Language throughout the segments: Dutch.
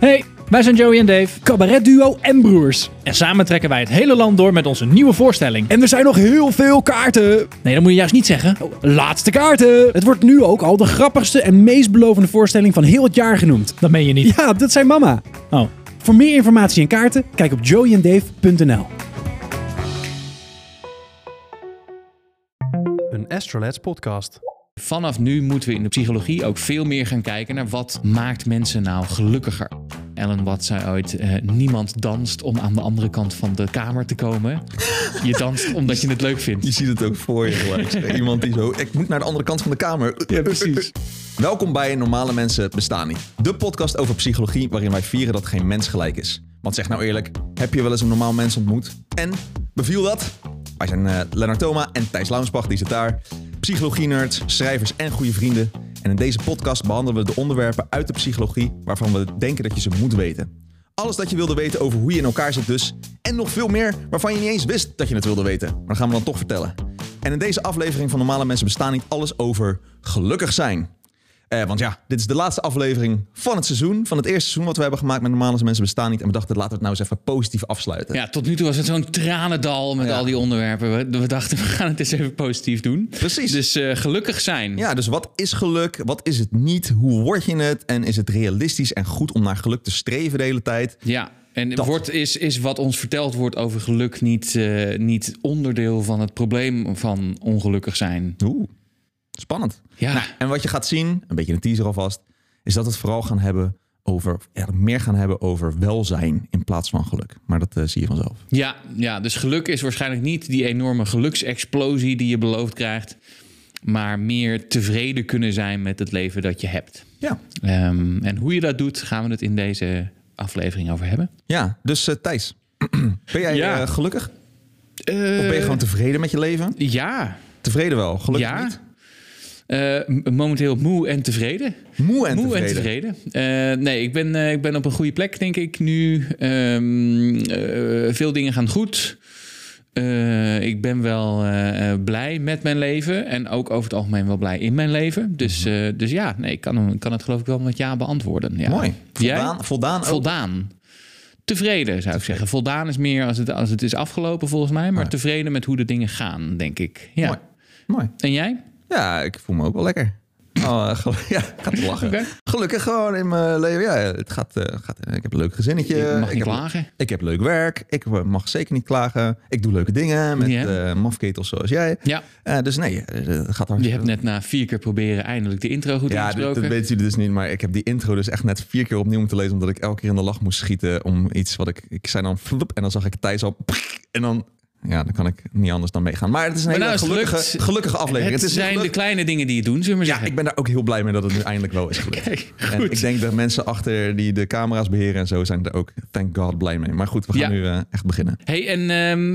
Hey, wij zijn Joey en Dave, cabaretduo en broers. en samen trekken wij het hele land door met onze nieuwe voorstelling. En er zijn nog heel veel kaarten. Nee, dat moet je juist niet zeggen. Laatste kaarten. Het wordt nu ook al de grappigste en meest belovende voorstelling van heel het jaar genoemd. Dat meen je niet. Ja, dat zei mama. Oh. Voor meer informatie en kaarten, kijk op joeyandave.nl. Een Astrolabs podcast. Vanaf nu moeten we in de psychologie ook veel meer gaan kijken naar wat maakt mensen nou gelukkiger. Ellen Watts zei ooit, niemand danst om aan de andere kant van de kamer te komen. Je danst omdat je het leuk vindt. Je ziet het ook voor je gelijk. Iemand die zo, ik moet naar de andere kant van de kamer. Ja, precies. Welkom bij Normale Mensen Bestaan Niet. De podcast over psychologie waarin wij vieren dat geen mens gelijk is. Want zeg nou eerlijk, heb je wel eens een normaal mens ontmoet? En, beviel dat? Wij zijn Lennart Thoma en Thijs Launsbach, die zit daar. Psychologie-nerds, schrijvers en goede vrienden. En in deze podcast behandelen we de onderwerpen uit de psychologie waarvan we denken dat je ze moet weten. Alles dat je wilde weten over hoe je in elkaar zit dus. En nog veel meer waarvan je niet eens wist dat je het wilde weten. Maar dat gaan we dan toch vertellen. En in deze aflevering van Normale Mensen Bestaan Niet alles over gelukkig zijn. Want ja, dit is de laatste aflevering van het seizoen. Van het eerste seizoen wat we hebben gemaakt met Normale Mensen Bestaan Niet. En we dachten, laten we het nou eens even positief afsluiten. Ja, tot nu toe was het zo'n tranendal met al die onderwerpen. We dachten, we gaan het eens even positief doen. Precies. Dus gelukkig zijn. Ja, dus wat is geluk? Wat is het niet? Hoe word je het? En is het realistisch en goed om naar geluk te streven de hele tijd? Ja, en Dat. is wat ons verteld wordt over geluk niet onderdeel van het probleem van ongelukkig zijn? Oeh, spannend. Ja. Nou, en wat je gaat zien, een beetje een teaser alvast, is dat we het vooral meer gaan hebben over welzijn in plaats van geluk. Maar dat zie je vanzelf. Ja, dus geluk is waarschijnlijk niet die enorme geluksexplosie die je beloofd krijgt, maar meer tevreden kunnen zijn met het leven dat je hebt. Ja. En hoe je dat doet, gaan we het in deze aflevering over hebben. Ja, dus Thijs, ben jij gelukkig? Of ben je gewoon tevreden met je leven? Ja. Tevreden wel, gelukkig Ja. niet? Momenteel moe en tevreden. Moe en tevreden. Nee, ik ben op een goede plek, denk ik nu. Veel dingen gaan goed. Ik ben wel blij met mijn leven. En ook over het algemeen wel blij in mijn leven. Dus ja, nee, ik kan het geloof ik wel met ja beantwoorden. Ja. Mooi. Voldaan ook? Voldaan. Tevreden, zou ik zeggen. Voldaan is meer als het is afgelopen volgens mij. Maar tevreden met hoe de dingen gaan, denk ik. Ja. Mooi. En jij? Ja, ik voel me ook wel lekker. Ik ga te lachen. Oké. Gelukkig gewoon in mijn leven. Ja, het gaat, ik heb een leuk gezinnetje. Je mag niet klagen. Ik heb leuk werk. Ik mag zeker niet klagen. Ik doe leuke dingen met mafketels zoals jij. Ja. Dus nee, het gaat hartstikke. Je hebt net na 4 keer proberen eindelijk de intro goed ingesproken. Dat weten jullie dus niet. Maar ik heb die intro dus echt net 4 keer opnieuw moeten lezen. Omdat ik elke keer in de lach moest schieten om iets wat ik zei dan floep. En dan zag ik Thijs al. En dan kan ik niet anders dan meegaan. Maar het is een hele gelukkige aflevering. Het zijn de kleine dingen die je doen, zullen we maar zeggen. Ja, ik ben daar ook heel blij mee dat het nu eindelijk wel is gelukt. Okay, en ik denk dat mensen achter die de camera's beheren en zo zijn er ook, thank God, blij mee. Maar goed, we gaan nu echt beginnen. Hey, en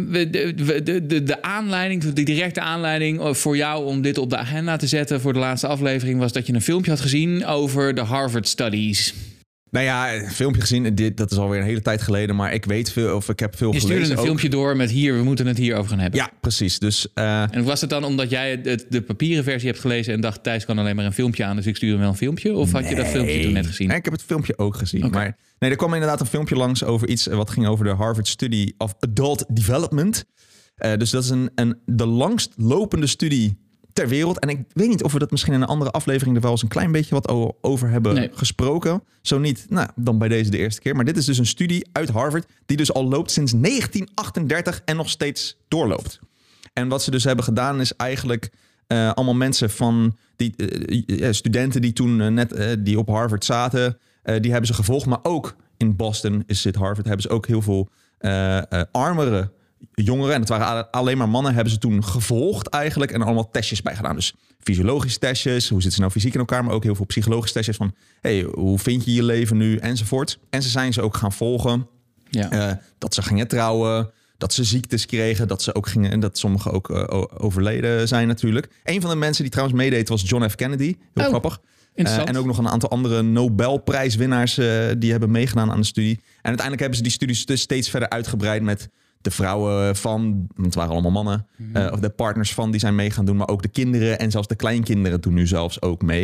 de aanleiding, de directe aanleiding voor jou om dit op de agenda te zetten voor de laatste aflevering was dat je een filmpje had gezien over de Harvard Studies. Nou ja, een filmpje gezien, dat is alweer een hele tijd geleden, maar ik weet veel, of ik heb veel gelezen. Je stuurde een filmpje door met we moeten het hierover gaan hebben. Ja, precies. Dus, en was het dan omdat jij de papieren versie hebt gelezen en dacht, Thijs kan alleen maar een filmpje aan, dus ik stuur hem wel een filmpje? Of had je dat filmpje toen net gezien? Nee, ik heb het filmpje ook gezien. Okay. Maar nee, er kwam inderdaad een filmpje langs over iets wat ging over de Harvard Study of Adult Development. Dus dat is de langst lopende studie ter wereld. En ik weet niet of we dat misschien in een andere aflevering er wel eens een klein beetje wat over hebben gesproken. Zo niet, dan bij deze de eerste keer. Maar dit is dus een studie uit Harvard die dus al loopt sinds 1938 en nog steeds doorloopt. En wat ze dus hebben gedaan is eigenlijk allemaal mensen van die studenten die toen die op Harvard zaten, die hebben ze gevolgd. Maar ook in Boston zit Harvard, hebben ze ook heel veel armere jongeren, en het waren alleen maar mannen, hebben ze toen gevolgd eigenlijk en allemaal testjes bij gedaan. Dus fysiologische testjes, hoe zitten ze nou fysiek in elkaar, maar ook heel veel psychologische testjes van, hoe vind je je leven nu, enzovoort. En ze zijn ze ook gaan volgen. Ja. Dat ze gingen trouwen, dat ze ziektes kregen, dat ze ook gingen en dat sommigen ook overleden zijn natuurlijk. Een van de mensen die trouwens meedeed was John F. Kennedy. Heel grappig. En ook nog een aantal andere Nobelprijswinnaars die hebben meegedaan aan de studie. En uiteindelijk hebben ze die studies dus steeds verder uitgebreid met de vrouwen van, want het waren allemaal mannen, of de partners van die zijn mee gaan doen, maar ook de kinderen en zelfs de kleinkinderen doen nu zelfs ook mee.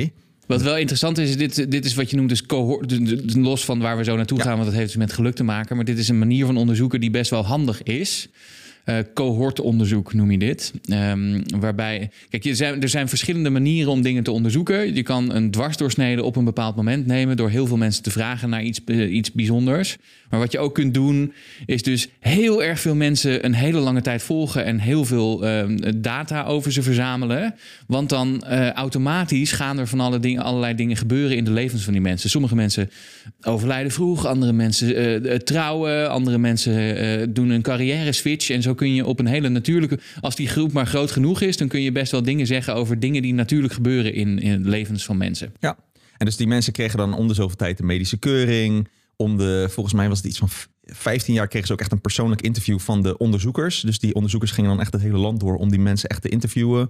Wat wel interessant is, dit is wat je noemt dus cohort, los van waar we zo naartoe gaan, want dat heeft dus met geluk te maken. Maar dit is een manier van onderzoeken die best wel handig is. Cohortonderzoek noem je dit. Waarbij, kijk, er zijn verschillende manieren om dingen te onderzoeken. Je kan een dwarsdoorsnede op een bepaald moment nemen door heel veel mensen te vragen naar iets bijzonders. Maar wat je ook kunt doen, is dus heel erg veel mensen een hele lange tijd volgen en heel veel data over ze verzamelen. Want dan automatisch gaan er van allerlei dingen gebeuren in de levens van die mensen. Sommige mensen overlijden vroeg, andere mensen trouwen, andere mensen doen een carrière switch. En zo kun je op een hele natuurlijke... Als die groep maar groot genoeg is, dan kun je best wel dingen zeggen over dingen die natuurlijk gebeuren in de levens van mensen. Ja, en dus die mensen kregen dan om de zoveel tijd een medische keuring. Volgens mij was het iets van 15 jaar kregen ze ook echt een persoonlijk interview van de onderzoekers. Dus die onderzoekers gingen dan echt het hele land door om die mensen echt te interviewen.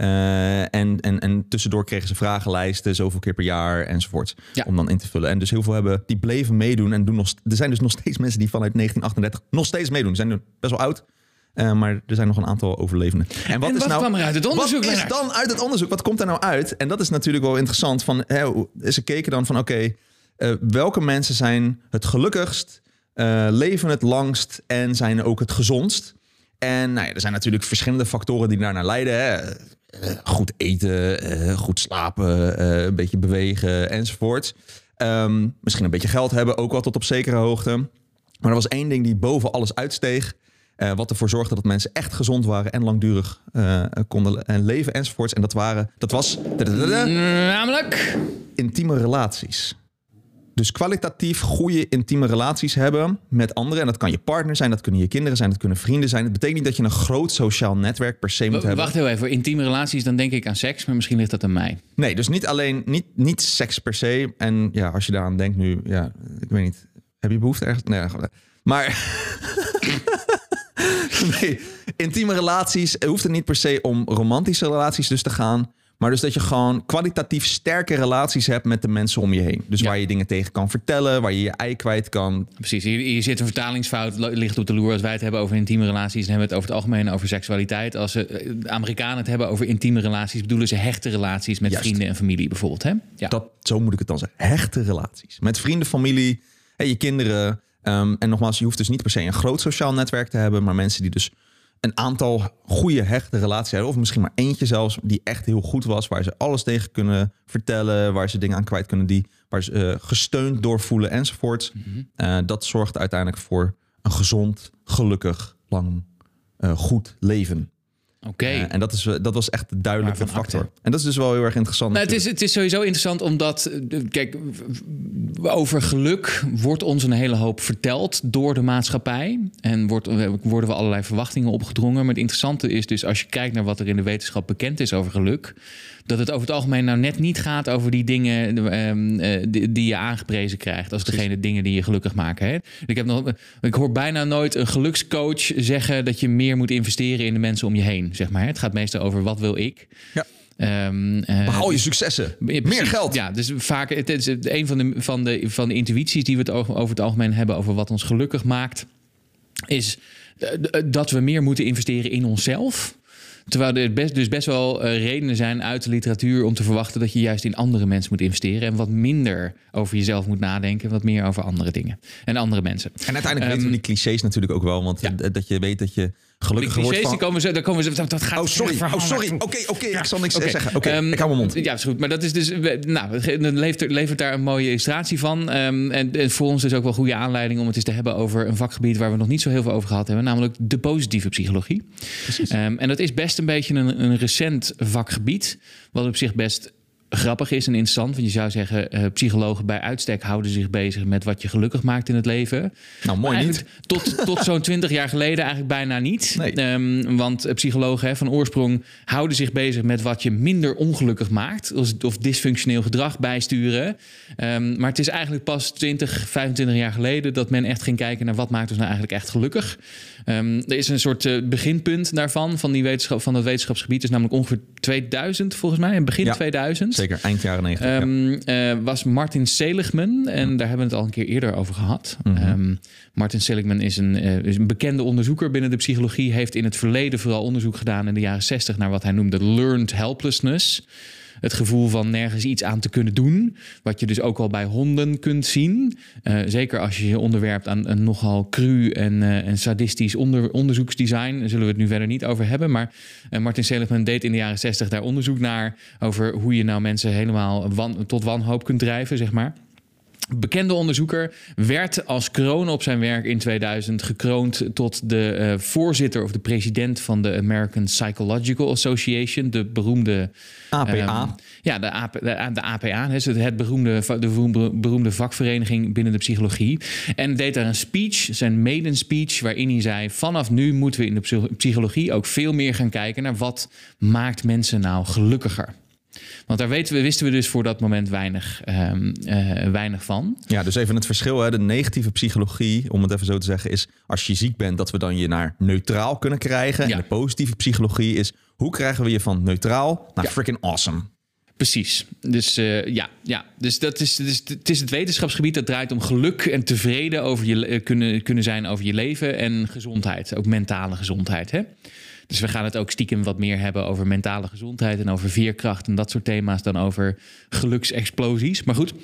En tussendoor kregen ze vragenlijsten, zoveel keer per jaar enzovoort. Ja. Om dan in te vullen. En dus heel veel die bleven meedoen. En er zijn dus nog steeds mensen die vanuit 1938 nog steeds meedoen. Ze zijn nu best wel oud. Maar er zijn nog een aantal overlevenden. En wat kwam er uit het onderzoek? Wat is dan uit het onderzoek? Wat komt er nou uit? En dat is natuurlijk wel interessant. Ze keken dan van oké, welke mensen zijn het gelukkigst, leven het langst en zijn ook het gezondst? En er zijn natuurlijk verschillende factoren die daarnaar leiden. Hè. Goed eten, goed slapen, een beetje bewegen enzovoort. Misschien een beetje geld hebben, ook wel tot op zekere hoogte. Maar er was één ding die boven alles uitsteeg. Wat ervoor zorgde dat mensen echt gezond waren en langdurig konden leven enzovoorts. En dat was namelijk intieme relaties. Dus kwalitatief goede intieme relaties hebben met anderen. En dat kan je partner zijn, dat kunnen je kinderen zijn, dat kunnen vrienden zijn. Het betekent niet dat je een groot sociaal netwerk per se moet hebben. Wacht heel even, voor intieme relaties dan denk ik aan seks, maar misschien ligt dat aan mij. Nee, dus niet seks per se. En ja, als je daaraan denkt nu, ja, ik weet niet. Heb je behoefte ergens? Nee, maar... Nee, intieme relaties hoeft het niet per se om romantische relaties dus te gaan. Maar dus dat je gewoon kwalitatief sterke relaties hebt met de mensen om je heen. Dus waar je dingen tegen kan vertellen, waar je je ei kwijt kan. Precies, hier zit een vertalingsfout, ligt op de loer. Als wij het hebben over intieme relaties, dan hebben we het over het algemeen over seksualiteit. Als de Amerikanen het hebben over intieme relaties, bedoelen ze hechte relaties met vrienden en familie bijvoorbeeld. Hè? Ja. Zo moet ik het dan zeggen. Hechte relaties. Met vrienden, familie, je kinderen. En nogmaals, je hoeft dus niet per se een groot sociaal netwerk te hebben, maar mensen die dus een aantal goede hechte relaties hebben, of misschien maar eentje zelfs, die echt heel goed was, waar ze alles tegen kunnen vertellen, waar ze dingen aan kwijt kunnen, waar ze gesteund door voelen enzovoort. Mm-hmm. Dat zorgt uiteindelijk voor een gezond, gelukkig, lang, goed leven. Oké. En dat was echt de duidelijke factor. En dat is dus wel heel erg interessant. Nou, het is sowieso interessant omdat, kijk, over geluk wordt ons een hele hoop verteld door de maatschappij. En worden we allerlei verwachtingen opgedrongen. Maar het interessante is dus, als je kijkt naar wat er in de wetenschap bekend is over geluk, dat het over het algemeen nou net niet gaat over die dingen die je aangeprezen krijgt als degene dingen die je gelukkig maken. Hè? Ik hoor bijna nooit een gelukscoach zeggen dat je meer moet investeren in de mensen om je heen. Zeg maar. Het gaat meestal over wat wil ik. Ja. Behaal je successen. Meer geld. Ja, dus vaak het is een van de intuïties die we over het algemeen hebben over wat ons gelukkig maakt, is dat we meer moeten investeren in onszelf. Terwijl er best wel redenen zijn uit de literatuur om te verwachten dat je juist in andere mensen moet investeren en wat minder over jezelf moet nadenken, wat meer over andere dingen en andere mensen. En uiteindelijk weten we die clichés natuurlijk ook wel, want dat je weet dat je gelukkig wordt van... daar komen ze, dat gaat... sorry. Oké, ik zal niks zeggen. Oké, ik hou mijn mond. Ja, is goed. Maar dat is dus... dan levert daar een mooie illustratie van. En voor ons is ook wel goede aanleiding om het eens te hebben over een vakgebied waar we nog niet zo heel veel over gehad hebben, namelijk de positieve psychologie. Precies. En dat is best een beetje een recent vakgebied, wat op zich best grappig is en interessant. Want je zou zeggen, psychologen bij uitstek houden zich bezig met wat je gelukkig maakt in het leven. Nou, mooi niet. Tot zo'n 20 jaar geleden eigenlijk bijna niet. Nee. Want psychologen van oorsprong houden zich bezig met wat je minder ongelukkig maakt. Of dysfunctioneel gedrag bijsturen. Maar het is eigenlijk pas 20, 25 jaar geleden dat men echt ging kijken naar wat maakt ons nou eigenlijk echt gelukkig. Er is een soort beginpunt daarvan, van dat wetenschapsgebied. Dus namelijk ongeveer 2000 volgens mij, begin 2000. Zeker, eind jaren 90. Was Martin Seligman. En daar hebben we het al een keer eerder over gehad. Mm-hmm. Martin Seligman is een bekende onderzoeker binnen de psychologie. Heeft in het verleden vooral onderzoek gedaan in de jaren 60 naar wat hij noemde learned helplessness. Het gevoel van nergens iets aan te kunnen doen. Wat je dus ook al bij honden kunt zien. Zeker als je je onderwerpt aan een nogal cru en sadistisch onderzoeksdesign. Daar zullen we het nu verder niet over hebben. Maar Martin Seligman deed in de jaren 60 daar onderzoek naar. Over hoe je nou mensen helemaal tot wanhoop kunt drijven, zeg maar. Bekende onderzoeker werd als kroon op zijn werk in 2000 gekroond tot de voorzitter of de president van de American Psychological Association, de beroemde APA. De APA, de beroemde vakvereniging binnen de psychologie. En deed daar een speech, zijn maiden speech, waarin hij zei: vanaf nu moeten we in de psychologie ook veel meer gaan kijken naar wat maakt mensen nou gelukkiger. Want daar wisten we dus voor dat moment weinig van. Ja, dus even het verschil. Hè? De negatieve psychologie, om het even zo te zeggen, is als je ziek bent, dat we dan je naar neutraal kunnen krijgen. Ja. En de positieve psychologie is, hoe krijgen we je van neutraal naar freaking awesome? Precies. Dus Dus het is het wetenschapsgebied dat draait om geluk en tevreden over je kunnen zijn over je leven en gezondheid. Ook mentale gezondheid, hè? Dus we gaan het ook stiekem wat meer hebben over mentale gezondheid en over veerkracht en dat soort thema's dan over geluksexplosies. Maar goed,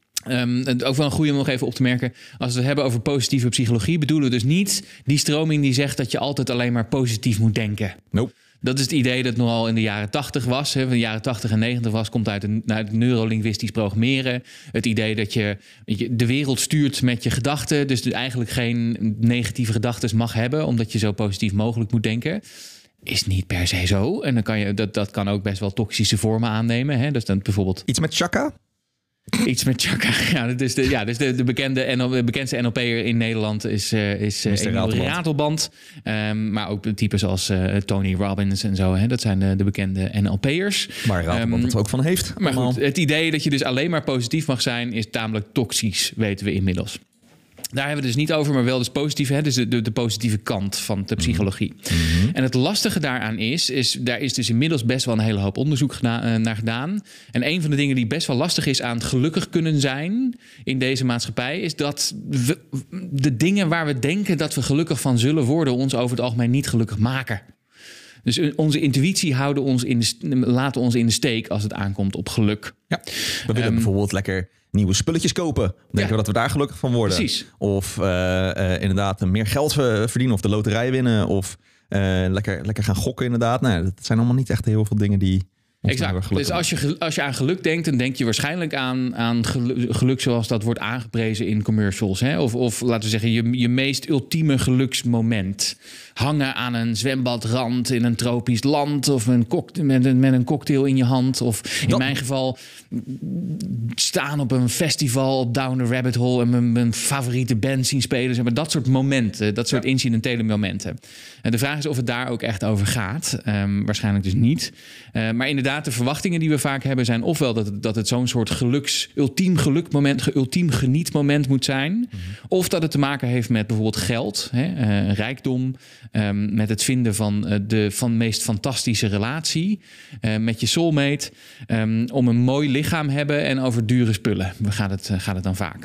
ook wel een goede om nog even op te merken. Als we het hebben over positieve psychologie, bedoelen we dus niet die stroming die zegt dat je altijd alleen maar positief moet denken. Nope. Dat is het idee dat nogal in de jaren 80 was. Hè, van de jaren 80 en 90 was, komt uit het neurolinguistisch programmeren. Het idee dat je de wereld stuurt met je gedachten. Dus eigenlijk geen negatieve gedachten mag hebben, omdat je zo positief mogelijk moet denken. Is niet per se zo. En dan kan je, dat kan ook best wel toxische vormen aannemen. Hè? Dus dan bijvoorbeeld iets met chakra? Iets met chakra. Ja, dus de bekendste NLP'er in Nederland is Emil Ratelband. Maar ook types als Tony Robbins en zo. Hè? Dat zijn de bekende NLP'ers. Waar Ratelband het ook van heeft. Maar goed, het idee dat je dus alleen maar positief mag zijn is tamelijk toxisch, weten we inmiddels. Daar hebben we het dus niet over, maar wel dus positief. Hè? Dus de positieve kant van de psychologie. Mm-hmm. En het lastige daaraan is daar is dus inmiddels best wel een hele hoop onderzoek naar gedaan. En een van de dingen die best wel lastig is aan het gelukkig kunnen zijn in deze maatschappij, is dat de dingen waar we denken dat we gelukkig van zullen worden, ons over het algemeen niet gelukkig maken. Dus onze intuïtie laten ons in de steek als het aankomt op geluk. Ja, we willen bijvoorbeeld lekker nieuwe spulletjes kopen. Denken we dat we daar gelukkig van worden. Precies. Of inderdaad meer geld verdienen of de loterij winnen. Of lekker gaan gokken inderdaad. Nou, dat zijn allemaal niet echt heel veel dingen die ons exact. Dus als je aan geluk denkt, dan denk je waarschijnlijk aan geluk zoals dat wordt aangeprezen in commercials. Hè? Of laten we zeggen, je meest ultieme geluksmoment. Hangen aan een zwembadrand in een tropisch land. Of met een cocktail in je hand. Of in mijn geval staan op een festival op Down the Rabbit Hole en mijn favoriete band zien spelen. Zeg maar, dat soort momenten, dat soort incidentele momenten. En de vraag is of het daar ook echt over gaat. Waarschijnlijk dus niet. Maar inderdaad, de verwachtingen die we vaak hebben zijn ofwel dat het zo'n soort ultiem gelukmoment, ultiem genietmoment moet zijn. Mm-hmm. Of dat het te maken heeft met bijvoorbeeld geld, rijkdom. Met het vinden van de meest fantastische relatie met je soulmate, om een mooi lichaam hebben en over dure spullen. Gaat het dan vaak.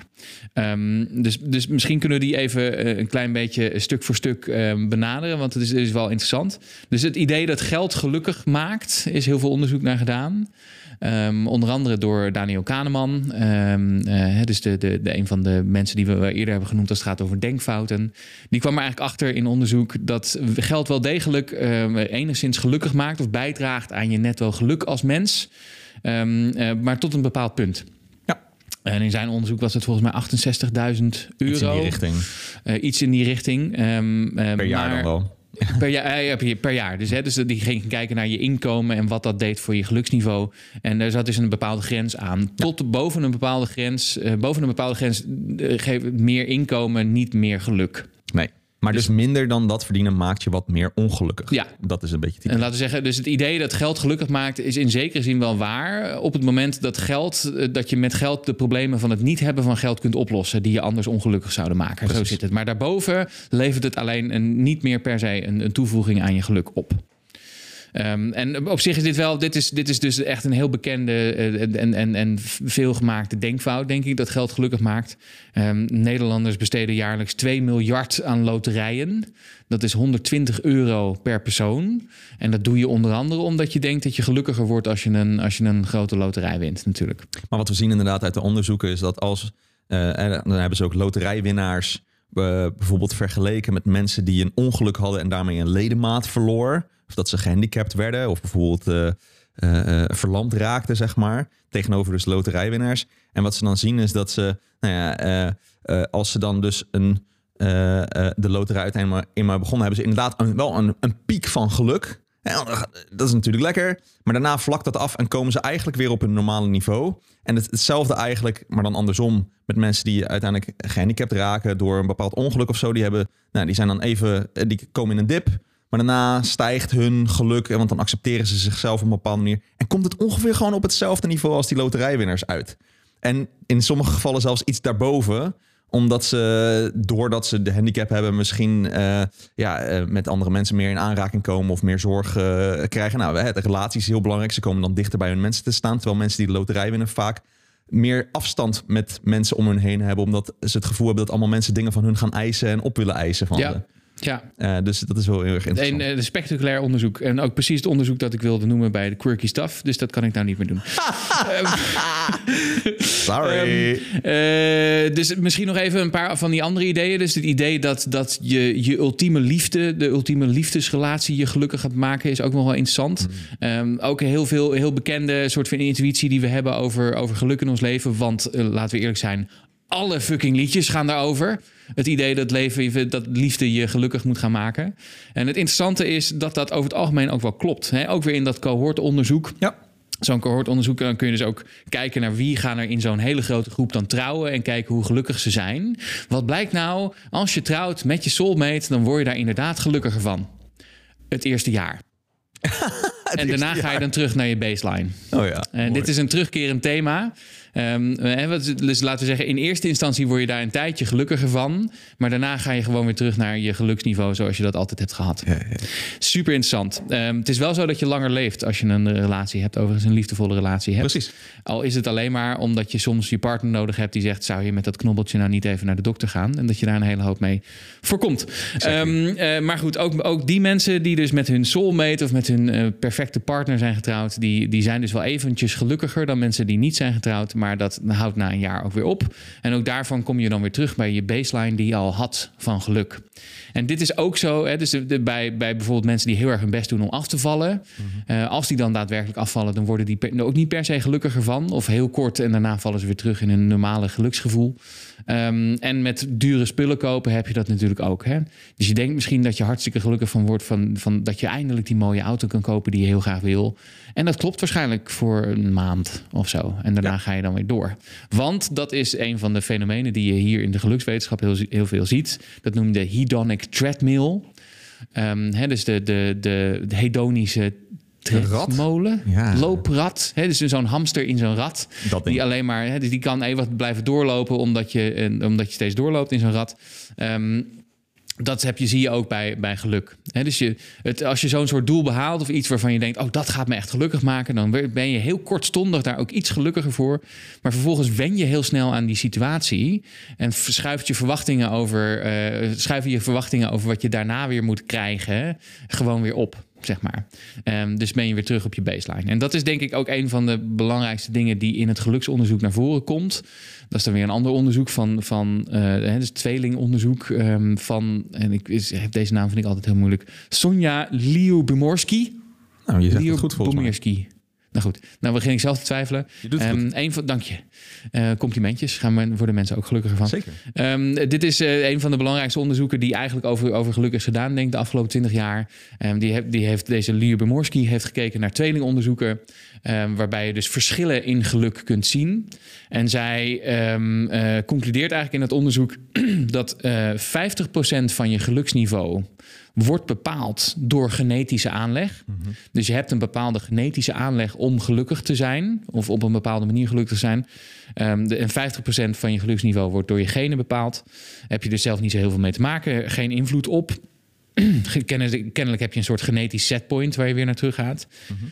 Dus misschien kunnen we die even een klein beetje stuk voor stuk benaderen, want het is wel interessant. Dus het idee dat geld gelukkig maakt, is heel veel onderzoek naar gedaan. Onder andere door Daniel Kahneman. Dus een van de mensen die we eerder hebben genoemd als het gaat over denkfouten. Die kwam er eigenlijk achter in onderzoek dat geld wel degelijk enigszins gelukkig maakt of bijdraagt aan je netto geluk als mens. Maar tot een bepaald punt. Ja. En in zijn onderzoek was het volgens mij €68.000. Iets in die richting. Iets in die richting. Per jaar dan wel. Per jaar. Dus die ging kijken naar je inkomen en wat dat deed voor je geluksniveau. En daar zat dus een bepaalde grens aan. Tot boven een bepaalde grens. Geeft meer inkomen niet meer geluk. Nee. Maar dus minder dan dat verdienen maakt je wat meer ongelukkig. Ja. Dat is een beetje het idee. En laten we zeggen, dus het idee dat geld gelukkig maakt is in zekere zin wel waar. Op het moment dat je met geld de problemen van het niet hebben van geld kunt oplossen die je anders ongelukkig zouden maken. Precies. Zo zit het. Maar daarboven levert het alleen niet meer per se een toevoeging aan je geluk op. En op zich is dit is dus echt een heel bekende en veelgemaakte denkfout, denk ik, dat geld gelukkig maakt. Nederlanders besteden jaarlijks 2 miljard aan loterijen. Dat is €120 per persoon. En dat doe je onder andere omdat je denkt dat je gelukkiger wordt als je een grote loterij wint, natuurlijk. Maar wat we zien inderdaad uit de onderzoeken is dat dan hebben ze ook loterijwinnaars bijvoorbeeld vergeleken met mensen die een ongeluk hadden en daarmee een ledemaat verloor. Of dat ze gehandicapt werden of bijvoorbeeld verlamd raakten, zeg maar. Tegenover dus loterijwinnaars. En wat ze dan zien is dat ze, als ze dan dus de loterij uiteindelijk begonnen, hebben ze inderdaad wel een piek van geluk. Dat is natuurlijk lekker. Maar daarna vlakt dat af en komen ze eigenlijk weer op hun normale niveau. En hetzelfde eigenlijk, maar dan andersom met mensen die uiteindelijk gehandicapt raken door een bepaald ongeluk of zo. Die zijn dan die komen in een dip. Maar daarna stijgt hun geluk, want dan accepteren ze zichzelf op een bepaalde manier. En komt het ongeveer gewoon op hetzelfde niveau als die loterijwinnaars uit. En in sommige gevallen zelfs iets daarboven. Omdat doordat ze de handicap hebben, misschien met andere mensen meer in aanraking komen of meer zorg krijgen. De relatie is heel belangrijk. Ze komen dan dichter bij hun mensen te staan. Terwijl mensen die de loterij winnen vaak meer afstand met mensen om hun heen hebben. Omdat ze het gevoel hebben dat allemaal mensen dingen van hun gaan eisen en op willen eisen van ze. Ja. Dus dat is wel heel erg interessant. Een spectaculair onderzoek. En ook precies het onderzoek dat ik wilde noemen bij de Quirky Stuff. Dus dat kan ik nou niet meer doen. Sorry. Dus misschien nog even een paar van die andere ideeën. Dus het idee dat je ultieme liefde, de ultieme liefdesrelatie je gelukkig gaat maken, is ook nog wel interessant. Ook heel bekende soort van intuïtie die we hebben over geluk in ons leven. Want laten we eerlijk zijn, alle fucking liedjes gaan daarover. Het idee dat liefde je gelukkig moet gaan maken. En het interessante is dat over het algemeen ook wel klopt. Hè? Ook weer in dat cohortonderzoek. Ja. Zo'n cohortonderzoek, dan kun je dus ook kijken naar wie gaan er in zo'n hele grote groep dan trouwen en kijken hoe gelukkig ze zijn. Wat blijkt nou? Als je trouwt met je soulmate, dan word je daar inderdaad gelukkiger van. Het eerste jaar. En daarna ga je dan terug naar je baseline. Oh ja. En dit is een terugkerend thema. Dus laten we zeggen, in eerste instantie word je daar een tijdje gelukkiger van. Maar daarna ga je gewoon weer terug naar je geluksniveau zoals je dat altijd hebt gehad. Ja. Super interessant. Het is wel zo dat je langer leeft als je een relatie hebt. Overigens een liefdevolle relatie hebt. Precies. Al is het alleen maar omdat je soms je partner nodig hebt die zegt, zou je met dat knobbeltje nou niet even naar de dokter gaan? En dat je daar een hele hoop mee voorkomt. Maar goed, ook die mensen die dus met hun soulmate of met hun perfecte partner zijn getrouwd, die zijn dus wel eventjes gelukkiger dan mensen die niet zijn getrouwd. Maar dat houdt na een jaar ook weer op. En ook daarvan kom je dan weer terug bij je baseline die je al had van geluk. En dit is ook zo, hè, dus bij bijvoorbeeld mensen die heel erg hun best doen om af te vallen. Als die dan daadwerkelijk afvallen, dan worden die ook niet per se gelukkiger van. Of heel kort en daarna vallen ze weer terug in een normale geluksgevoel. En met dure spullen kopen heb je dat natuurlijk ook. Hè? Dus je denkt misschien dat je hartstikke gelukkig van wordt van dat je eindelijk die mooie auto kan kopen die je heel graag wil. En dat klopt waarschijnlijk voor een maand of zo. En daarna ga je dan weer door. Want dat is een van de fenomenen die je hier in de gelukswetenschap heel veel ziet. Dat noem je de hedonic treadmill. Dus de hedonische tredmolen, looprad. Dus zo'n hamster in zo'n rad. Die alleen maar, die kan eeuwig blijven doorlopen omdat je steeds doorloopt in zo'n rad. Dat zie je ook bij geluk. Dus als je zo'n soort doel behaalt of iets waarvan je denkt, oh, dat gaat me echt gelukkig maken, dan ben je heel kortstondig daar ook iets gelukkiger voor. Maar vervolgens wen je heel snel aan die situatie en schuiven je verwachtingen over wat je daarna weer moet krijgen gewoon weer op. Zeg maar. Dus ben je weer terug op je baseline. En dat is denk ik ook een van de belangrijkste dingen die in het geluksonderzoek naar voren komt. Dat is dan weer een ander onderzoek dus tweelingonderzoek en deze naam vind ik altijd heel moeilijk. Sonja Lyubomirsky. Nou, je zegt het goed volgens mij. Nou goed, we beginnen zelf te twijfelen. Je doet het goed. Dank je. Complimentjes, worden mensen ook gelukkiger van. Zeker. Dit is een van de belangrijkste onderzoeken die eigenlijk over geluk is gedaan, denk ik, de afgelopen 20 jaar. Deze Lyubomirsky heeft gekeken naar tweelingonderzoeken, waarbij je dus verschillen in geluk kunt zien. En zij concludeert eigenlijk in het onderzoek dat 50% van je geluksniveau wordt bepaald door genetische aanleg. Mm-hmm. Dus je hebt een bepaalde genetische aanleg om gelukkig te zijn, of op een bepaalde manier gelukkig te zijn. En 50% van je geluksniveau wordt door je genen bepaald. Heb je dus zelf niet zo heel veel mee te maken, geen invloed op. kennelijk heb je een soort genetisch setpoint waar je weer naar terug gaat.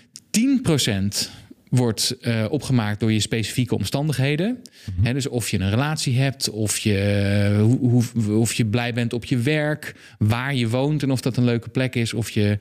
10% wordt opgemaakt door je specifieke omstandigheden. Dus of je een relatie hebt, of je blij bent op je werk, waar je woont en of dat een leuke plek is, of je,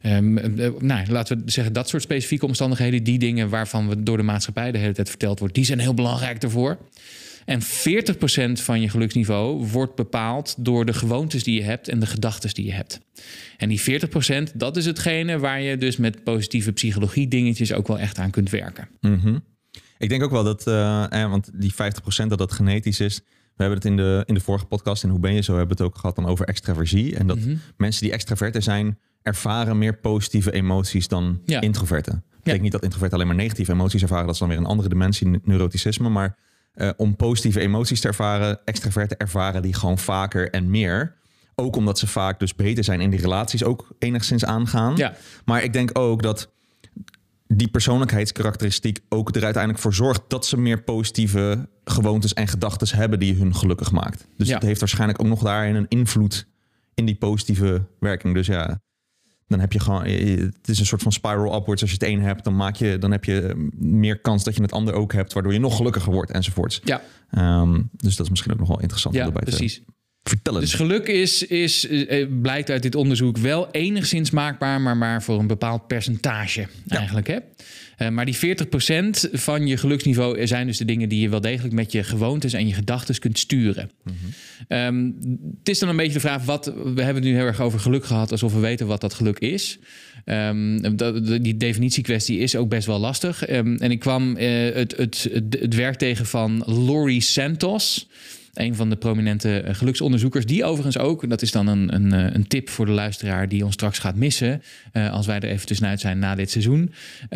laten we zeggen, dat soort specifieke omstandigheden, die dingen waarvan we door de maatschappij de hele tijd verteld wordt, die zijn heel belangrijk daarvoor. En 40% van je geluksniveau wordt bepaald door de gewoontes die je hebt en de gedachten die je hebt. En die 40%, dat is hetgene waar je dus met positieve psychologie dingetjes ook wel echt aan kunt werken. Mm-hmm. Ik denk ook wel dat, want die 50% dat genetisch is. We hebben het in de vorige podcast, in Hoe ben je zo, hebben we het ook gehad dan over extraversie. En dat mensen die extraverten zijn, ervaren meer positieve emoties dan introverten. Dat betekent niet dat introverten alleen maar negatieve emoties ervaren. Dat is dan weer een andere dimensie, neuroticisme. Maar om positieve emoties te ervaren, extraverten ervaren die gewoon vaker en meer. Ook omdat ze vaak dus beter zijn in die relaties ook enigszins aangaan. Ja. Maar ik denk ook dat die persoonlijkheidskarakteristiek ook er uiteindelijk voor zorgt dat ze meer positieve gewoontes en gedachten hebben die hun gelukkig maakt. Dus dat heeft waarschijnlijk ook nog daarin een invloed in die positieve werking. Dus dan heb je gewoon, het is een soort van spiral upwards. Als je het een hebt, dan heb je meer kans dat je het ander ook hebt, waardoor je nog gelukkiger wordt enzovoorts. Ja. Dus dat is misschien ook nog wel interessant om erbij te vertellen. Dus geluk blijkt uit dit onderzoek wel enigszins maakbaar, maar voor een bepaald percentage eigenlijk. Hè? Maar die 40% van je geluksniveau zijn dus de dingen die je wel degelijk met je gewoontes en je gedachten kunt sturen. Het is dan een beetje de vraag, we hebben het nu heel erg over geluk gehad, alsof we weten wat dat geluk is. Die definitiekwestie is ook best wel lastig. En ik kwam het werk tegen van Laurie Santos, een van de prominente geluksonderzoekers, die overigens ook, dat is dan een tip voor de luisteraar die ons straks gaat missen, als wij er even tussenuit zijn na dit seizoen,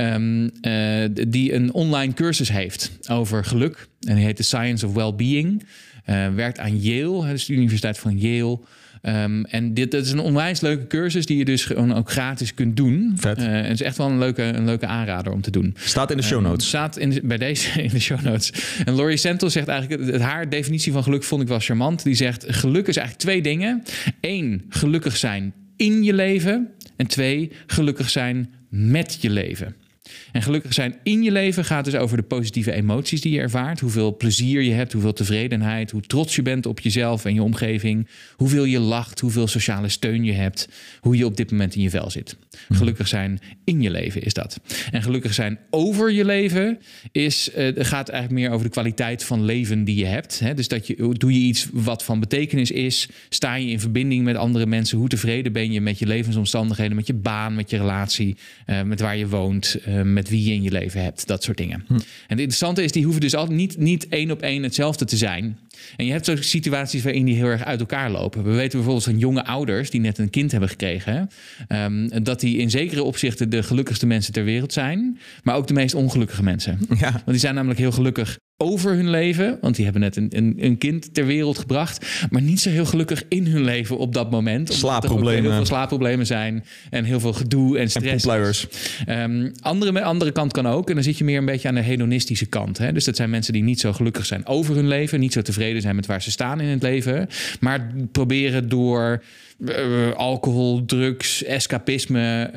die een online cursus heeft over geluk. En die heet The Science of Wellbeing. Werkt aan Yale, dus de Universiteit van Yale. En dit is een onwijs leuke cursus die je dus gewoon ook gratis kunt doen. Vet. Het is echt wel een leuke aanrader om te doen. Staat in de show notes. Staat bij deze in de show notes. En Laurie Santos zegt eigenlijk, haar definitie van geluk vond ik wel charmant. Die zegt, geluk is eigenlijk 2 dingen. 1, gelukkig zijn in je leven. En 2, gelukkig zijn met je leven. En gelukkig zijn in je leven gaat dus over de positieve emoties die je ervaart. Hoeveel plezier je hebt, hoeveel tevredenheid, hoe trots je bent op jezelf en je omgeving. Hoeveel je lacht, hoeveel sociale steun je hebt. Hoe je op dit moment in je vel zit. Gelukkig zijn in je leven is dat. En gelukkig zijn over je leven gaat eigenlijk meer over de kwaliteit van leven die je hebt. Hè? Dus doe je iets wat van betekenis is. Sta je in verbinding met andere mensen. Hoe tevreden ben je met je levensomstandigheden, met je baan, met je relatie, met waar je woont, met wie je in je leven hebt, dat soort dingen. En het interessante is, die hoeven dus altijd niet 1 op 1 hetzelfde te zijn. En je hebt ook situaties waarin die heel erg uit elkaar lopen. We weten bijvoorbeeld van jonge ouders die net een kind hebben gekregen, dat die in zekere opzichten de gelukkigste mensen ter wereld zijn, maar ook de meest ongelukkige mensen. Ja. Want die zijn namelijk heel gelukkig over hun leven, want die hebben net een kind ter wereld gebracht, maar niet zo heel gelukkig in hun leven op dat moment. Slaapproblemen. Heel veel slaapproblemen zijn en heel veel gedoe en stress. Andere kant kan ook, en dan zit je meer een beetje aan de hedonistische kant. Hè? Dus dat zijn mensen die niet zo gelukkig zijn over hun leven, niet zo tevreden zijn met waar ze staan in het leven, maar proberen door alcohol, drugs, escapisme,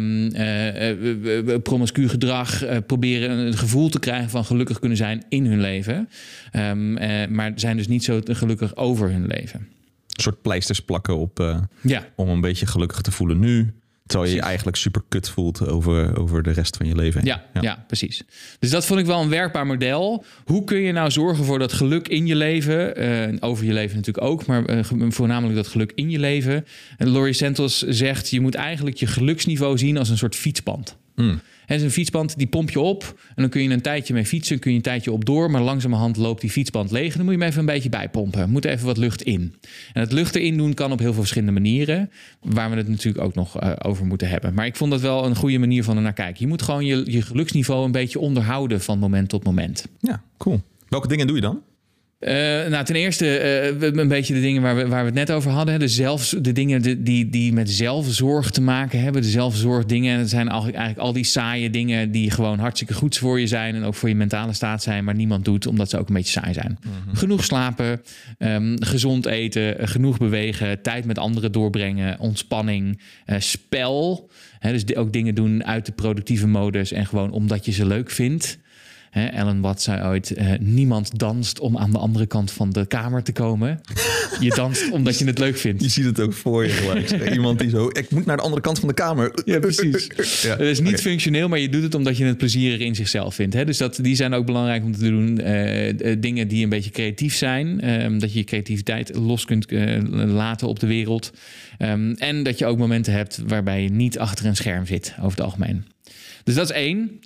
promiscu gedrag, proberen een gevoel te krijgen van gelukkig kunnen zijn in hun leven. Maar zijn dus niet zo gelukkig over hun leven. Een soort pleisters plakken op om een beetje gelukkig te voelen nu. Terwijl je je eigenlijk super kut voelt over de rest van je leven. Ja, precies. Dus dat vond ik wel een werkbaar model. Hoe kun je nou zorgen voor dat geluk in je leven? Over je leven natuurlijk ook, maar voornamelijk dat geluk in je leven. En Laurie Santos zegt, je moet eigenlijk je geluksniveau zien als een soort fietsband. Het is een fietsband, die pomp je op en dan kun je een tijdje mee fietsen, kun je een tijdje op door, maar langzamerhand loopt die fietsband leeg en dan moet je hem even een beetje bijpompen. Er moet even wat lucht in. En het lucht erin doen kan op heel veel verschillende manieren, waar we het natuurlijk ook nog over moeten hebben. Maar ik vond dat wel een goede manier van er naar kijken. Je moet gewoon je geluksniveau een beetje onderhouden van moment tot moment. Ja, cool. Welke dingen doe je dan? Ten eerste een beetje de dingen waar we het net over hadden. De dingen die met zelfzorg te maken hebben. De zelfzorgdingen. Dat zijn eigenlijk al die saaie dingen die gewoon hartstikke goed voor je zijn. En ook voor je mentale staat zijn. Maar niemand doet omdat ze ook een beetje saai zijn. Mm-hmm. Genoeg slapen. Gezond eten. Genoeg bewegen. Tijd met anderen doorbrengen. Ontspanning. Spel. Dus ook dingen doen uit de productieve modus. En gewoon omdat je ze leuk vindt. Alan Watts zei ooit, niemand danst om aan de andere kant van de kamer te komen. Je danst omdat je het leuk vindt. Je ziet het ook voor je gelijk. Iemand die zo, ik moet naar de andere kant van de kamer. Ja, precies. Ja, het is niet functioneel, maar je doet het omdat je het plezierig in zichzelf vindt. Dus die zijn ook belangrijk om te doen. Dingen die een beetje creatief zijn. Dat je je creativiteit los kunt laten op de wereld. En dat je ook momenten hebt waarbij je niet achter een scherm zit, over het algemeen. Dus dat is 1.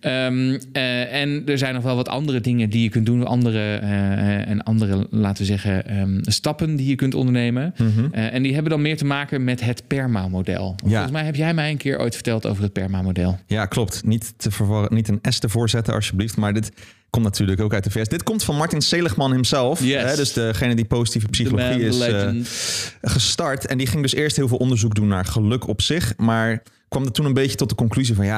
En er zijn nog wel wat andere dingen die je kunt doen. Andere, laten we zeggen, stappen die je kunt ondernemen. Mm-hmm. En die hebben dan meer te maken met het PERMA-model. Ja. Volgens mij heb jij mij een keer ooit verteld over het PERMA-model. Ja, klopt. Niet te verwarren, niet een S ervoor zetten alsjeblieft. Maar dit komt natuurlijk ook uit de VS. Dit komt van Martin Seligman himself. Yes. Dus degene die positieve psychologie is gestart. En die ging dus eerst heel veel onderzoek doen naar geluk op zich. Maar kwam er toen een beetje tot de conclusie van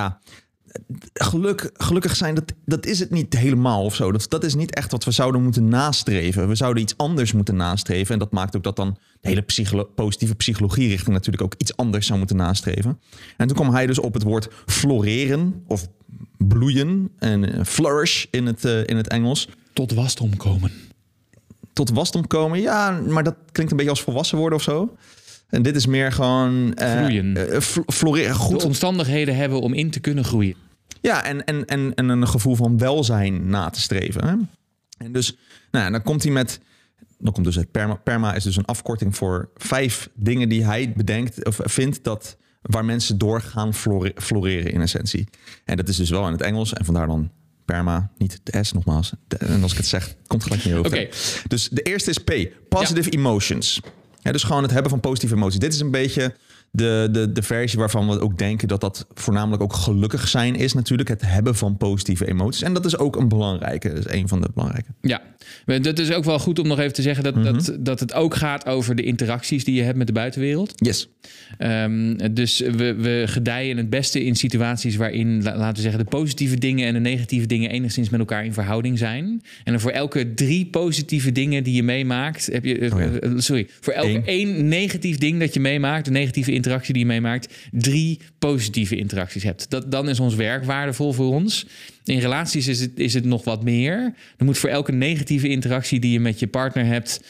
gelukkig zijn, dat is het niet helemaal of zo. Dat is niet echt wat we zouden moeten nastreven. We zouden iets anders moeten nastreven. En dat maakt ook dat dan de hele positieve psychologie richting natuurlijk ook iets anders zou moeten nastreven. En toen kwam hij dus op het woord floreren of bloeien en flourish in het Engels. Tot wasdom komen. Tot wasdom komen, ja, maar dat klinkt een beetje als volwassen worden of zo. En dit is meer gewoon groeien. Floreren. Goed. De omstandigheden hebben om in te kunnen groeien. Ja, en een gevoel van welzijn na te streven. Hè? En dus, dan komt hij met. Dan komt dus het PERMA. PERMA is dus een afkorting voor 5 dingen die hij bedenkt of vindt dat waar mensen door gaan floreren in essentie. En dat is dus wel in het Engels en vandaar dan PERMA, niet de S nogmaals. En als ik het zeg, komt gelijk in je hoofd. Okay. Dus de eerste is P, positive emotions. Ja, dus gewoon het hebben van positieve emoties. Dit is een beetje de versie waarvan we ook denken dat voornamelijk ook gelukkig zijn is natuurlijk. Het hebben van positieve emoties. En dat is ook een belangrijke. Dat is een van de belangrijke. Ja, dat is ook wel goed om nog even te zeggen dat het ook gaat over de interacties die je hebt met de buitenwereld. Yes. Dus we gedijen het beste in situaties waarin, laten we zeggen, de positieve dingen en de negatieve dingen enigszins met elkaar in verhouding zijn. En dan voor elke 3 positieve dingen die je meemaakt, heb je, voor elke 1 negatief ding dat je meemaakt, een negatieve interactie die je meemaakt, 3 positieve interacties hebt. Dan is ons werk waardevol voor ons. In relaties is het nog wat meer. Er moet voor elke negatieve interactie die je met je partner hebt,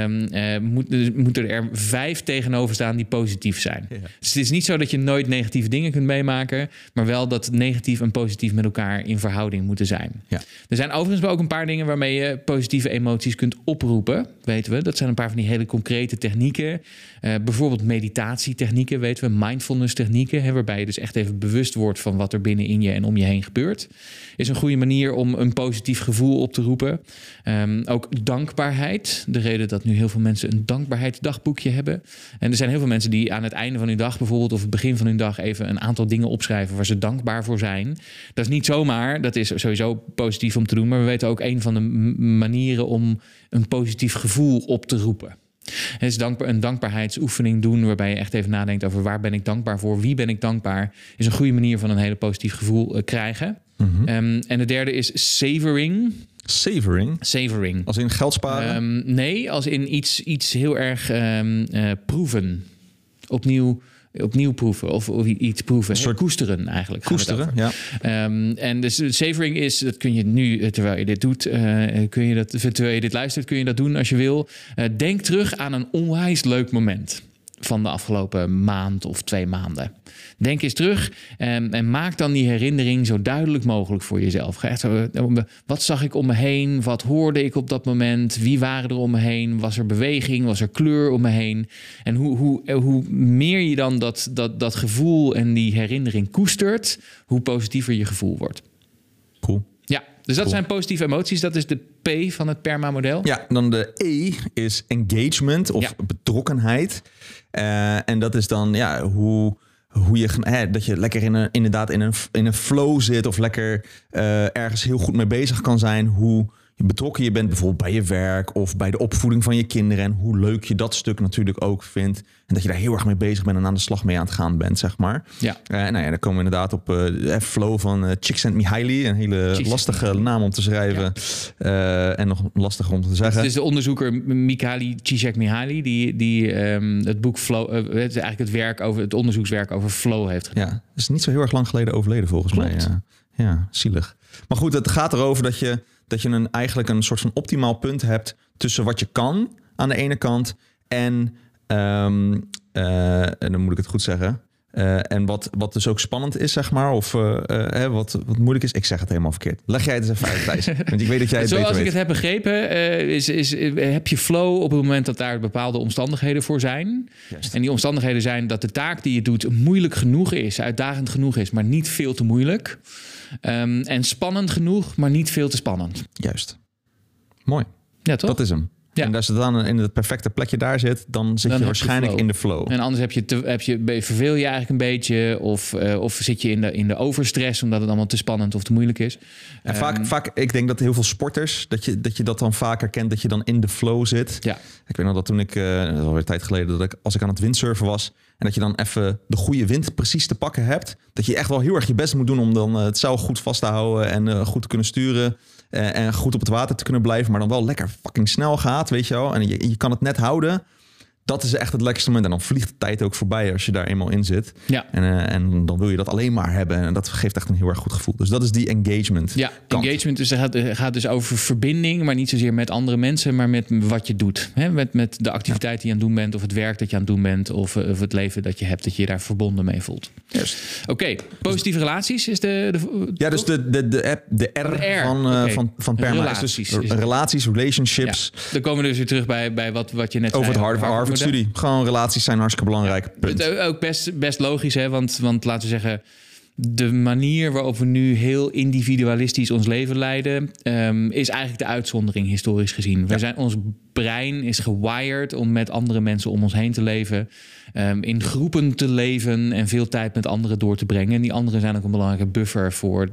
moeten er 5 tegenover staan die positief zijn. Ja. Dus het is niet zo dat je nooit negatieve dingen kunt meemaken, maar wel dat negatief en positief met elkaar in verhouding moeten zijn. Ja. Er zijn overigens ook een paar dingen waarmee je positieve emoties kunt oproepen, weten we. Dat zijn een paar van die hele concrete technieken. Bijvoorbeeld meditatietechnieken, weten we. Mindfulness technieken, waarbij je dus echt even bewust wordt van wat er binnenin je en om je heen gebeurt. Is een goede manier om een positief gevoel op te roepen. Ook dankbaarheid. De reden dat nu heel veel mensen een dankbaarheidsdagboekje hebben. En er zijn heel veel mensen die aan het einde van hun dag bijvoorbeeld, of het begin van hun dag, even een aantal dingen opschrijven waar ze dankbaar voor zijn. Dat is niet zomaar, dat is sowieso positief om te doen, maar we weten ook een van de manieren om een positief gevoel op te roepen. Het is een dankbaarheidsoefening doen waarbij je echt even nadenkt over waar ben ik dankbaar voor, wie ben ik dankbaar, is een goede manier van een hele positief gevoel krijgen. Mm-hmm. En de derde is savoring. Savoring. Als in geld sparen? Nee, als in iets heel erg proeven. Opnieuw proeven of iets proeven. Een soort koesteren eigenlijk. Koesteren, ja. En dus savoring is, dat kun je nu, terwijl je dit doet, terwijl je dit luistert, kun je dat doen als je wil. Denk terug aan een onwijs leuk moment van de afgelopen maand of 2 maanden. Denk eens terug en maak dan die herinnering zo duidelijk mogelijk voor jezelf. Ga echt zo, wat zag ik om me heen? Wat hoorde ik op dat moment? Wie waren er om me heen? Was er beweging? Was er kleur om me heen? En hoe meer je dan dat gevoel en die herinnering koestert, hoe positiever je gevoel wordt. Cool. Ja, dus dat zijn positieve emoties. Dat is de P van het PERMA-model. Ja, dan de E is engagement of betrokkenheid. En dat is dan hoe je dat je lekker inderdaad in een flow zit of lekker ergens heel goed mee bezig kan zijn. Hoe betrokken je bent bijvoorbeeld bij je werk of bij de opvoeding van je kinderen en hoe leuk je dat stuk natuurlijk ook vindt. En dat je daar heel erg mee bezig bent en aan de slag mee aan het gaan bent, zeg maar. Ja. Dan komen we inderdaad op Flow van Csikszentmihalyi. Een hele lastige naam om te schrijven. Ja. En nog lastiger om te zeggen. Het is de onderzoeker Mihaly Csikszentmihalyi die het boek Flow, het is eigenlijk het onderzoekswerk over flow heeft gedaan. Ja, dat is niet zo heel erg lang geleden overleden volgens mij. Ja, zielig. Maar goed, het gaat erover dat je eigenlijk een soort van optimaal punt hebt tussen wat je kan aan de ene kant en dan moet ik het goed zeggen. En wat dus ook spannend is, zeg maar. Of wat moeilijk is. Ik zeg het helemaal verkeerd. Leg jij het eens even uit, Thijs. Want ik weet dat jij het beter weet. Zoals ik het heb begrepen, heb je flow op het moment dat daar bepaalde omstandigheden voor zijn. Juist. En die omstandigheden zijn dat de taak die je doet moeilijk genoeg is, uitdagend genoeg is, maar niet veel te moeilijk. En spannend genoeg, maar niet veel te spannend. Juist. Mooi. Ja, toch? Dat is hem. Ja. En als je dan in het perfecte plekje daar zit, dan zit je waarschijnlijk in de flow. En anders verveel je eigenlijk een beetje of zit je in de overstress omdat het allemaal te spannend of te moeilijk is. En vaak, ik denk dat heel veel sporters, dat je dat dan vaker kent, dat je dan in de flow zit. Ja. Ik weet nog dat toen dat is alweer een tijd geleden, als ik aan het windsurfen was en dat je dan even de goede wind precies te pakken hebt, dat je echt wel heel erg je best moet doen om dan het zeil goed vast te houden en goed te kunnen sturen. En goed op het water te kunnen blijven, maar dan wel lekker fucking snel gaat, weet je wel. En je kan het net houden. Dat is echt het lekkerste moment. En dan vliegt de tijd ook voorbij als je daar eenmaal in zit. Ja. En dan wil je dat alleen maar hebben. En dat geeft echt een heel erg goed gevoel. Dus dat is die engagement. Ja, kant. Engagement dus gaat dus over verbinding, maar niet zozeer met andere mensen, maar met wat je doet. Hè? Met de activiteit die je aan het doen bent, of het werk dat je aan het doen bent, of het leven dat je hebt, dat je je daar verbonden mee voelt. Oké, positieve relaties is ja, dus de R van PERMA. Relaties. Dus relaties, relationships. Ja, dan komen we dus weer terug bij wat je net over zei. Het Harvard-studie. Gewoon relaties zijn hartstikke belangrijk. Punt. Ook best logisch, hè? Want laten we zeggen, de manier waarop we nu heel individualistisch ons leven leiden, is eigenlijk de uitzondering historisch gezien. Ons brein is gewired om met andere mensen om ons heen te leven, in groepen te leven en veel tijd met anderen door te brengen. En die anderen zijn ook een belangrijke buffer voor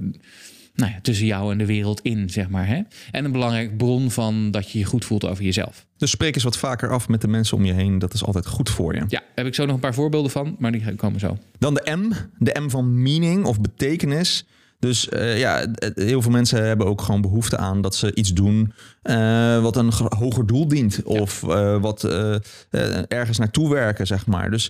tussen jou en de wereld in, zeg maar. Hè? En een belangrijke bron van dat je je goed voelt over jezelf. Dus spreek eens wat vaker af met de mensen om je heen. Dat is altijd goed voor je. Ja, daar heb ik zo nog een paar voorbeelden van, maar die komen zo. Dan de M van meaning of betekenis. Dus heel veel mensen hebben ook gewoon behoefte aan dat ze iets doen wat een hoger doel dient. Ja. Of wat ergens naartoe werken, zeg maar. Dus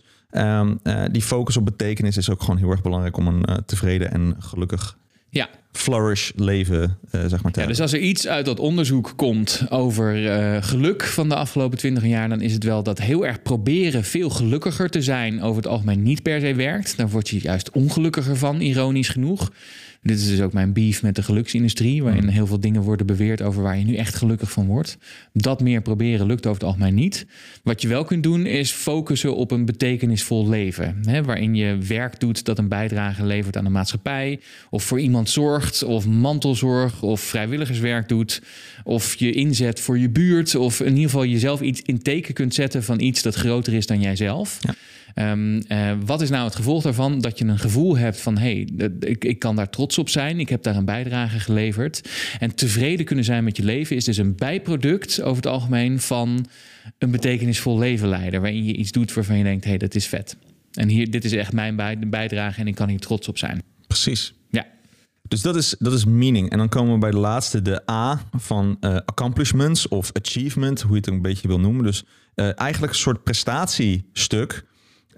die focus op betekenis is ook gewoon heel erg belangrijk om een tevreden en gelukkig flourish leven, zeg maar. Ja, dus als er iets uit dat onderzoek komt over geluk van de afgelopen 20 jaar, dan is het wel dat heel erg proberen veel gelukkiger te zijn over het algemeen niet per se werkt. Dan word je juist ongelukkiger van, ironisch genoeg. Dit is dus ook mijn beef met de geluksindustrie, waarin heel veel dingen worden beweerd over waar je nu echt gelukkig van wordt. Dat meer proberen lukt over het algemeen niet. Wat je wel kunt doen is focussen op een betekenisvol leven. Hè, waarin je werk doet dat een bijdrage levert aan de maatschappij. Of voor iemand zorgt, of mantelzorg, of vrijwilligerswerk doet. Of je inzet voor je buurt. Of in ieder geval jezelf iets in teken kunt zetten van iets dat groter is dan jijzelf. Ja. Wat is nou het gevolg daarvan? Dat je een gevoel hebt van ik kan daar trots op zijn. Ik heb daar een bijdrage geleverd. En tevreden kunnen zijn met je leven is dus een bijproduct over het algemeen van een betekenisvol leven leiden. Waarin je iets doet waarvan je denkt, dat is vet. En dit is echt mijn bijdrage en ik kan hier trots op zijn. Precies. Ja. Dus dat is meaning. En dan komen we bij de laatste, de A van accomplishments of achievement, hoe je het een beetje wil noemen. Dus eigenlijk een soort prestatiestuk.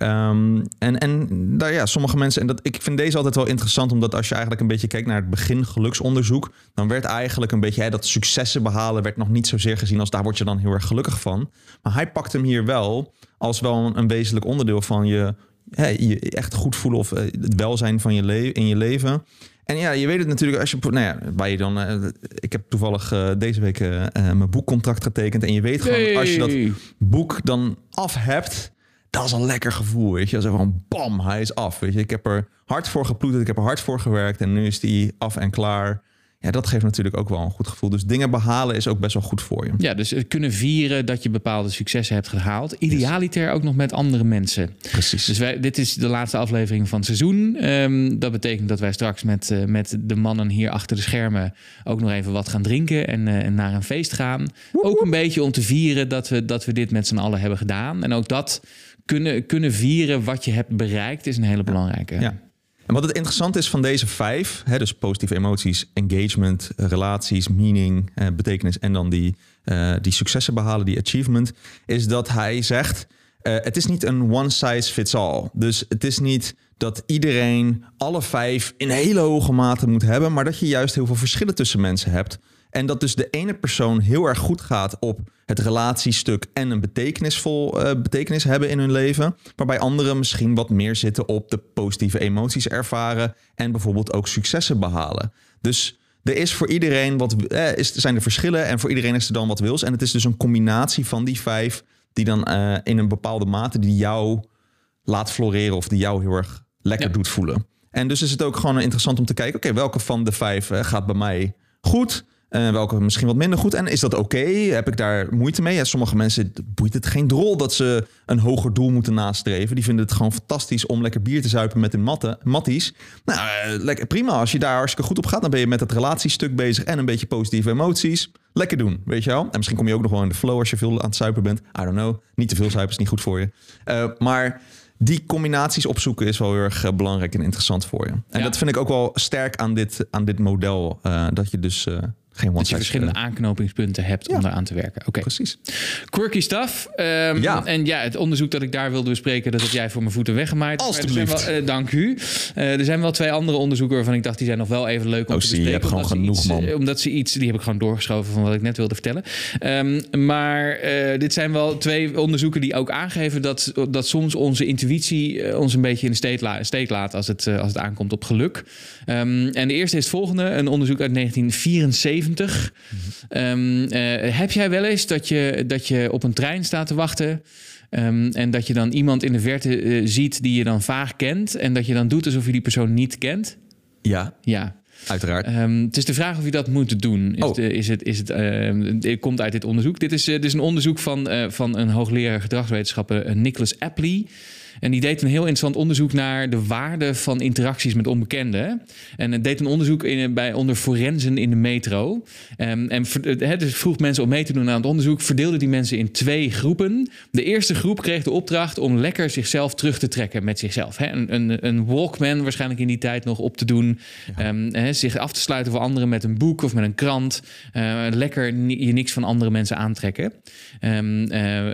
Sommige mensen, ik vind deze altijd wel interessant, omdat als je eigenlijk een beetje kijkt naar het begin geluksonderzoek, dan werd eigenlijk een beetje dat successen behalen werd nog niet zozeer gezien als daar word je dan heel erg gelukkig van. Maar hij pakt hem hier wel als wel een wezenlijk onderdeel van je echt goed voelen of het welzijn van in je leven. En ja, je weet het natuurlijk als je, waar je dan, ik heb toevallig deze week mijn boekcontract getekend en je weet gewoon als je dat boek dan af hebt, dat is een lekker gevoel, weet je. Dat is gewoon bam, hij is af, weet je. Ik heb er hard voor geploeterd, ik heb er hard voor gewerkt en nu is die af en klaar. Ja, dat geeft natuurlijk ook wel een goed gevoel. Dus dingen behalen is ook best wel goed voor je. Ja, dus kunnen vieren dat je bepaalde successen hebt gehaald. Idealiter ook nog met andere mensen. Precies. Dus dit is de laatste aflevering van het seizoen. Dat betekent dat wij straks met de mannen hier achter de schermen ook nog even wat gaan drinken en naar een feest gaan. Ook een beetje om te vieren dat we dit met z'n allen hebben gedaan. En ook dat kunnen vieren wat je hebt bereikt is een hele belangrijke. Ja. En wat het interessant is van deze 5, dus positieve emoties, engagement, relaties, meaning, betekenis en dan die successen behalen, die achievement, is dat hij zegt, het is niet een one size fits all. Dus het is niet dat iedereen alle 5 in hele hoge mate moet hebben, maar dat je juist heel veel verschillen tussen mensen hebt. En dat dus de ene persoon heel erg goed gaat op het relatiestuk en een betekenis hebben in hun leven. Waarbij anderen misschien wat meer zitten op de positieve emoties ervaren en bijvoorbeeld ook successen behalen. Dus er is voor iedereen zijn er verschillen en voor iedereen is er dan wat wils. En het is dus een combinatie van die 5 die dan in een bepaalde mate die jou laat floreren of die jou heel erg lekker doet voelen. En dus is het ook gewoon interessant om te kijken, oké, welke van de 5 gaat bij mij goed? Welke misschien wat minder goed. En is dat oké? Heb ik daar moeite mee? Ja, sommige mensen boeit het geen drol dat ze een hoger doel moeten nastreven. Die vinden het gewoon fantastisch om lekker bier te zuipen met hun matties. Nou, lekker prima. Als je daar hartstikke goed op gaat, dan ben je met het relatiestuk bezig en een beetje positieve emoties. Lekker doen, weet je wel? En misschien kom je ook nog wel in de flow als je veel aan het zuipen bent. I don't know. Niet te veel zuipen is niet goed voor je. Maar die combinaties opzoeken is wel heel erg belangrijk en interessant voor je. En dat vind ik ook wel sterk aan dit model. Dat je dus dat je verschillende aanknopingspunten hebt om daar aan te werken. Oké. Precies. Quirky stuff. En het onderzoek dat ik daar wilde bespreken, dat heb jij voor mijn voeten weggemaaid. Alsjeblieft. Dank u. Er zijn wel 2 andere onderzoeken waarvan ik dacht, die zijn nog wel even leuk om te bespreken. Je hebt gewoon genoeg, man. Omdat ze die heb ik gewoon doorgeschoven van wat ik net wilde vertellen. Maar dit zijn wel 2 onderzoeken die ook aangeven dat soms onze intuïtie ons een beetje in de steek laat als het aankomt op geluk. En de eerste is het volgende. Een onderzoek uit 1974. Heb jij wel eens dat je op een trein staat te wachten en dat je dan iemand in de verte ziet die je dan vaag kent en dat je dan doet alsof je die persoon niet kent? Ja. Uiteraard. Het is de vraag of je dat moet doen. Het komt uit dit onderzoek. Dit is een onderzoek van een hoogleraar gedragswetenschappen, Nicholas Apley. En die deed een heel interessant onderzoek naar de waarde van interacties met onbekenden. En het deed een onderzoek onder forensen in de metro. Dus vroeg mensen om mee te doen aan het onderzoek. Verdeelde die mensen in 2 groepen. De eerste groep kreeg de opdracht om lekker zichzelf terug te trekken met zichzelf. Een Walkman waarschijnlijk in die tijd nog op te doen. Ja. Zich af te sluiten voor anderen met een boek of met een krant. Lekker je niks van andere mensen aantrekken. En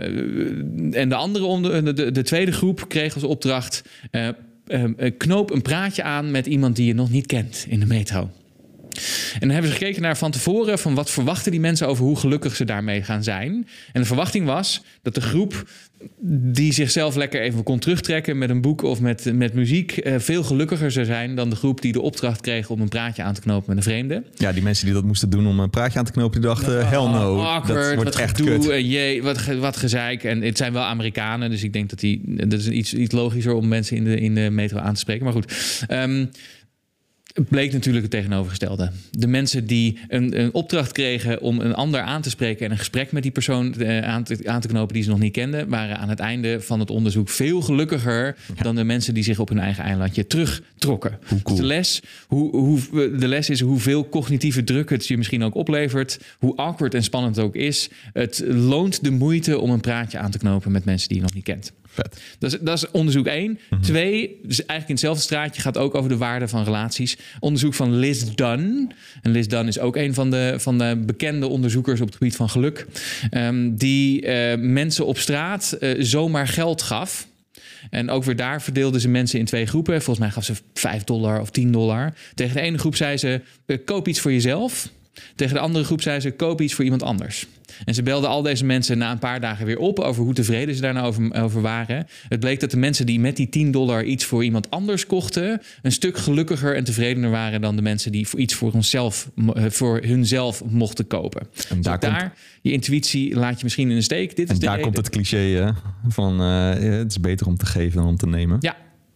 de tweede groep kreeg als opdracht, knoop een praatje aan met iemand die je nog niet kent in de metro. En dan hebben ze gekeken naar van tevoren van wat verwachten die mensen over hoe gelukkig ze daarmee gaan zijn. En de verwachting was dat de groep die zichzelf lekker even kon terugtrekken met een boek of met muziek veel gelukkiger zou zijn dan de groep die de opdracht kreeg om een praatje aan te knopen met een vreemde. Ja, die mensen die dat moesten doen om een praatje aan te knopen, die dachten, hell no. Awkward, dat wordt wat echt gedoe, kut. wat gezeik. En het zijn wel Amerikanen, dus ik denk dat is iets logischer om mensen in de metro aan te spreken. Maar goed. Het bleek natuurlijk het tegenovergestelde. De mensen die een opdracht kregen om een ander aan te spreken en een gesprek met die persoon aan te knopen die ze nog niet kenden, waren aan het einde van het onderzoek veel gelukkiger dan de mensen die zich op hun eigen eilandje terugtrokken. Hoe cool. Dus de les is hoeveel cognitieve druk het je misschien ook oplevert, hoe awkward en spannend het ook is. Het loont de moeite om een praatje aan te knopen met mensen die je nog niet kent. Vet. Dat is onderzoek 1. 2, dus eigenlijk in hetzelfde straatje, gaat ook over de waarde van relaties. Onderzoek van Liz Dunn. En Liz Dunn is ook een van de bekende onderzoekers op het gebied van geluk. Die mensen op straat zomaar geld gaf. En ook weer daar verdeelden ze mensen in 2 groepen. Volgens mij gaf ze $5 of $10. Tegen de ene groep zei ze, koop iets voor jezelf. Tegen de andere groep zei ze, koop iets voor iemand anders. En ze belden al deze mensen na een paar dagen weer op over hoe tevreden ze daar nou over waren. Het bleek dat de mensen die met die $10 iets voor iemand anders kochten een stuk gelukkiger en tevredener waren dan de mensen die iets voor hunzelf mochten kopen. En daar je intuïtie laat je misschien in de steek. Dit is en daar komt het cliché van het is beter om te geven dan om te nemen. Ja.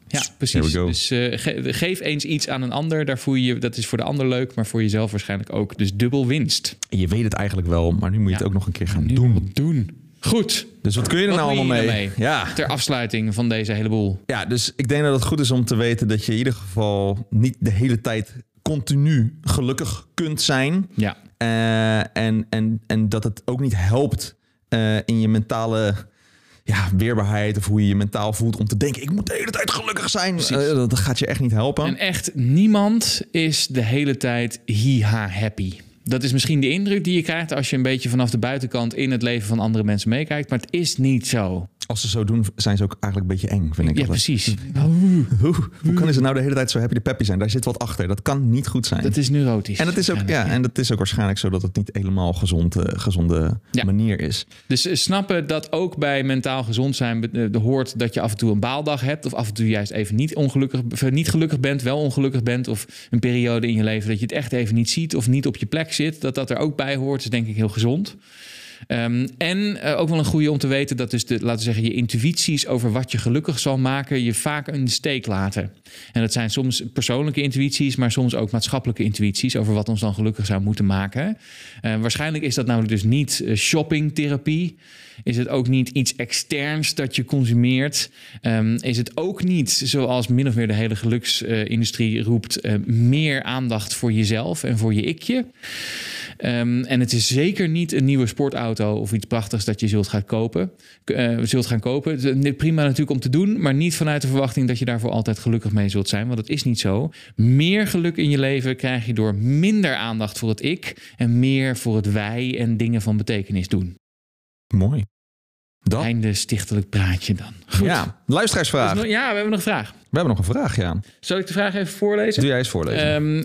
Ja, There precies. we go. Dus geef eens iets aan een ander. Daar voel je, dat is voor de ander leuk, maar voor jezelf waarschijnlijk ook. Dus dubbel winst. Je weet het eigenlijk wel, maar nu moet je het ook nog een keer gaan doen. Goed. Dus wat kun je er Wat nou doe je allemaal hiermee? mee? Ja. Ter afsluiting van deze hele boel. Ja, dus ik denk dat het goed is om te weten dat je in ieder geval niet de hele tijd continu gelukkig kunt zijn. Ja. En dat het ook niet helpt in je mentale weerbaarheid of hoe je je mentaal voelt om te denken, ik moet de hele tijd gelukkig zijn. Dat gaat je echt niet helpen. En echt niemand is de hele tijd happy. Dat is misschien de indruk die je krijgt als je een beetje vanaf de buitenkant in het leven van andere mensen meekijkt. Maar het is niet zo. Als ze zo doen, zijn ze ook eigenlijk een beetje eng, vind ik. Ja, altijd. precies. Hoe kunnen ze nou de hele tijd zo happy de peppy zijn? Daar zit wat achter. Dat kan niet goed zijn. Dat is neurotisch. En dat is ook waarschijnlijk zo dat het niet helemaal gezonde manier is. Dus snappen dat ook bij mentaal gezond zijn hoort dat je af en toe een baaldag hebt. Of af en toe juist even niet gelukkig bent, wel ongelukkig bent. Of een periode in je leven dat je het echt even niet ziet of niet op je plek zit. Dat er ook bij hoort, is denk ik heel gezond. Ook wel een goede om te weten dat dus laten we zeggen, je intuïties over wat je gelukkig zal maken je vaak in de steek laten. En dat zijn soms persoonlijke intuïties, maar soms ook maatschappelijke intuïties over wat ons dan gelukkig zou moeten maken. Waarschijnlijk is dat namelijk dus niet shoppingtherapie. Is het ook niet iets externs dat je consumeert? Is het ook niet, zoals min of meer de hele geluksindustrie roept, meer aandacht voor jezelf en voor je ikje? En het is zeker niet een nieuwe sportauto of iets prachtigs dat je zult gaan kopen. Prima natuurlijk om te doen, maar niet vanuit de verwachting dat je daarvoor altijd gelukkig mee zult zijn. Want dat is niet zo. Meer geluk in je leven krijg je door minder aandacht voor het ik en meer voor het wij en dingen van betekenis doen. Mooi. Dat? Einde stichtelijk praatje dan. Goed. Ja, luisteraarsvraag. Dus we hebben nog een vraag. We hebben nog een vraag, ja. Zal ik de vraag even voorlezen? Doe jij eens voorlezen.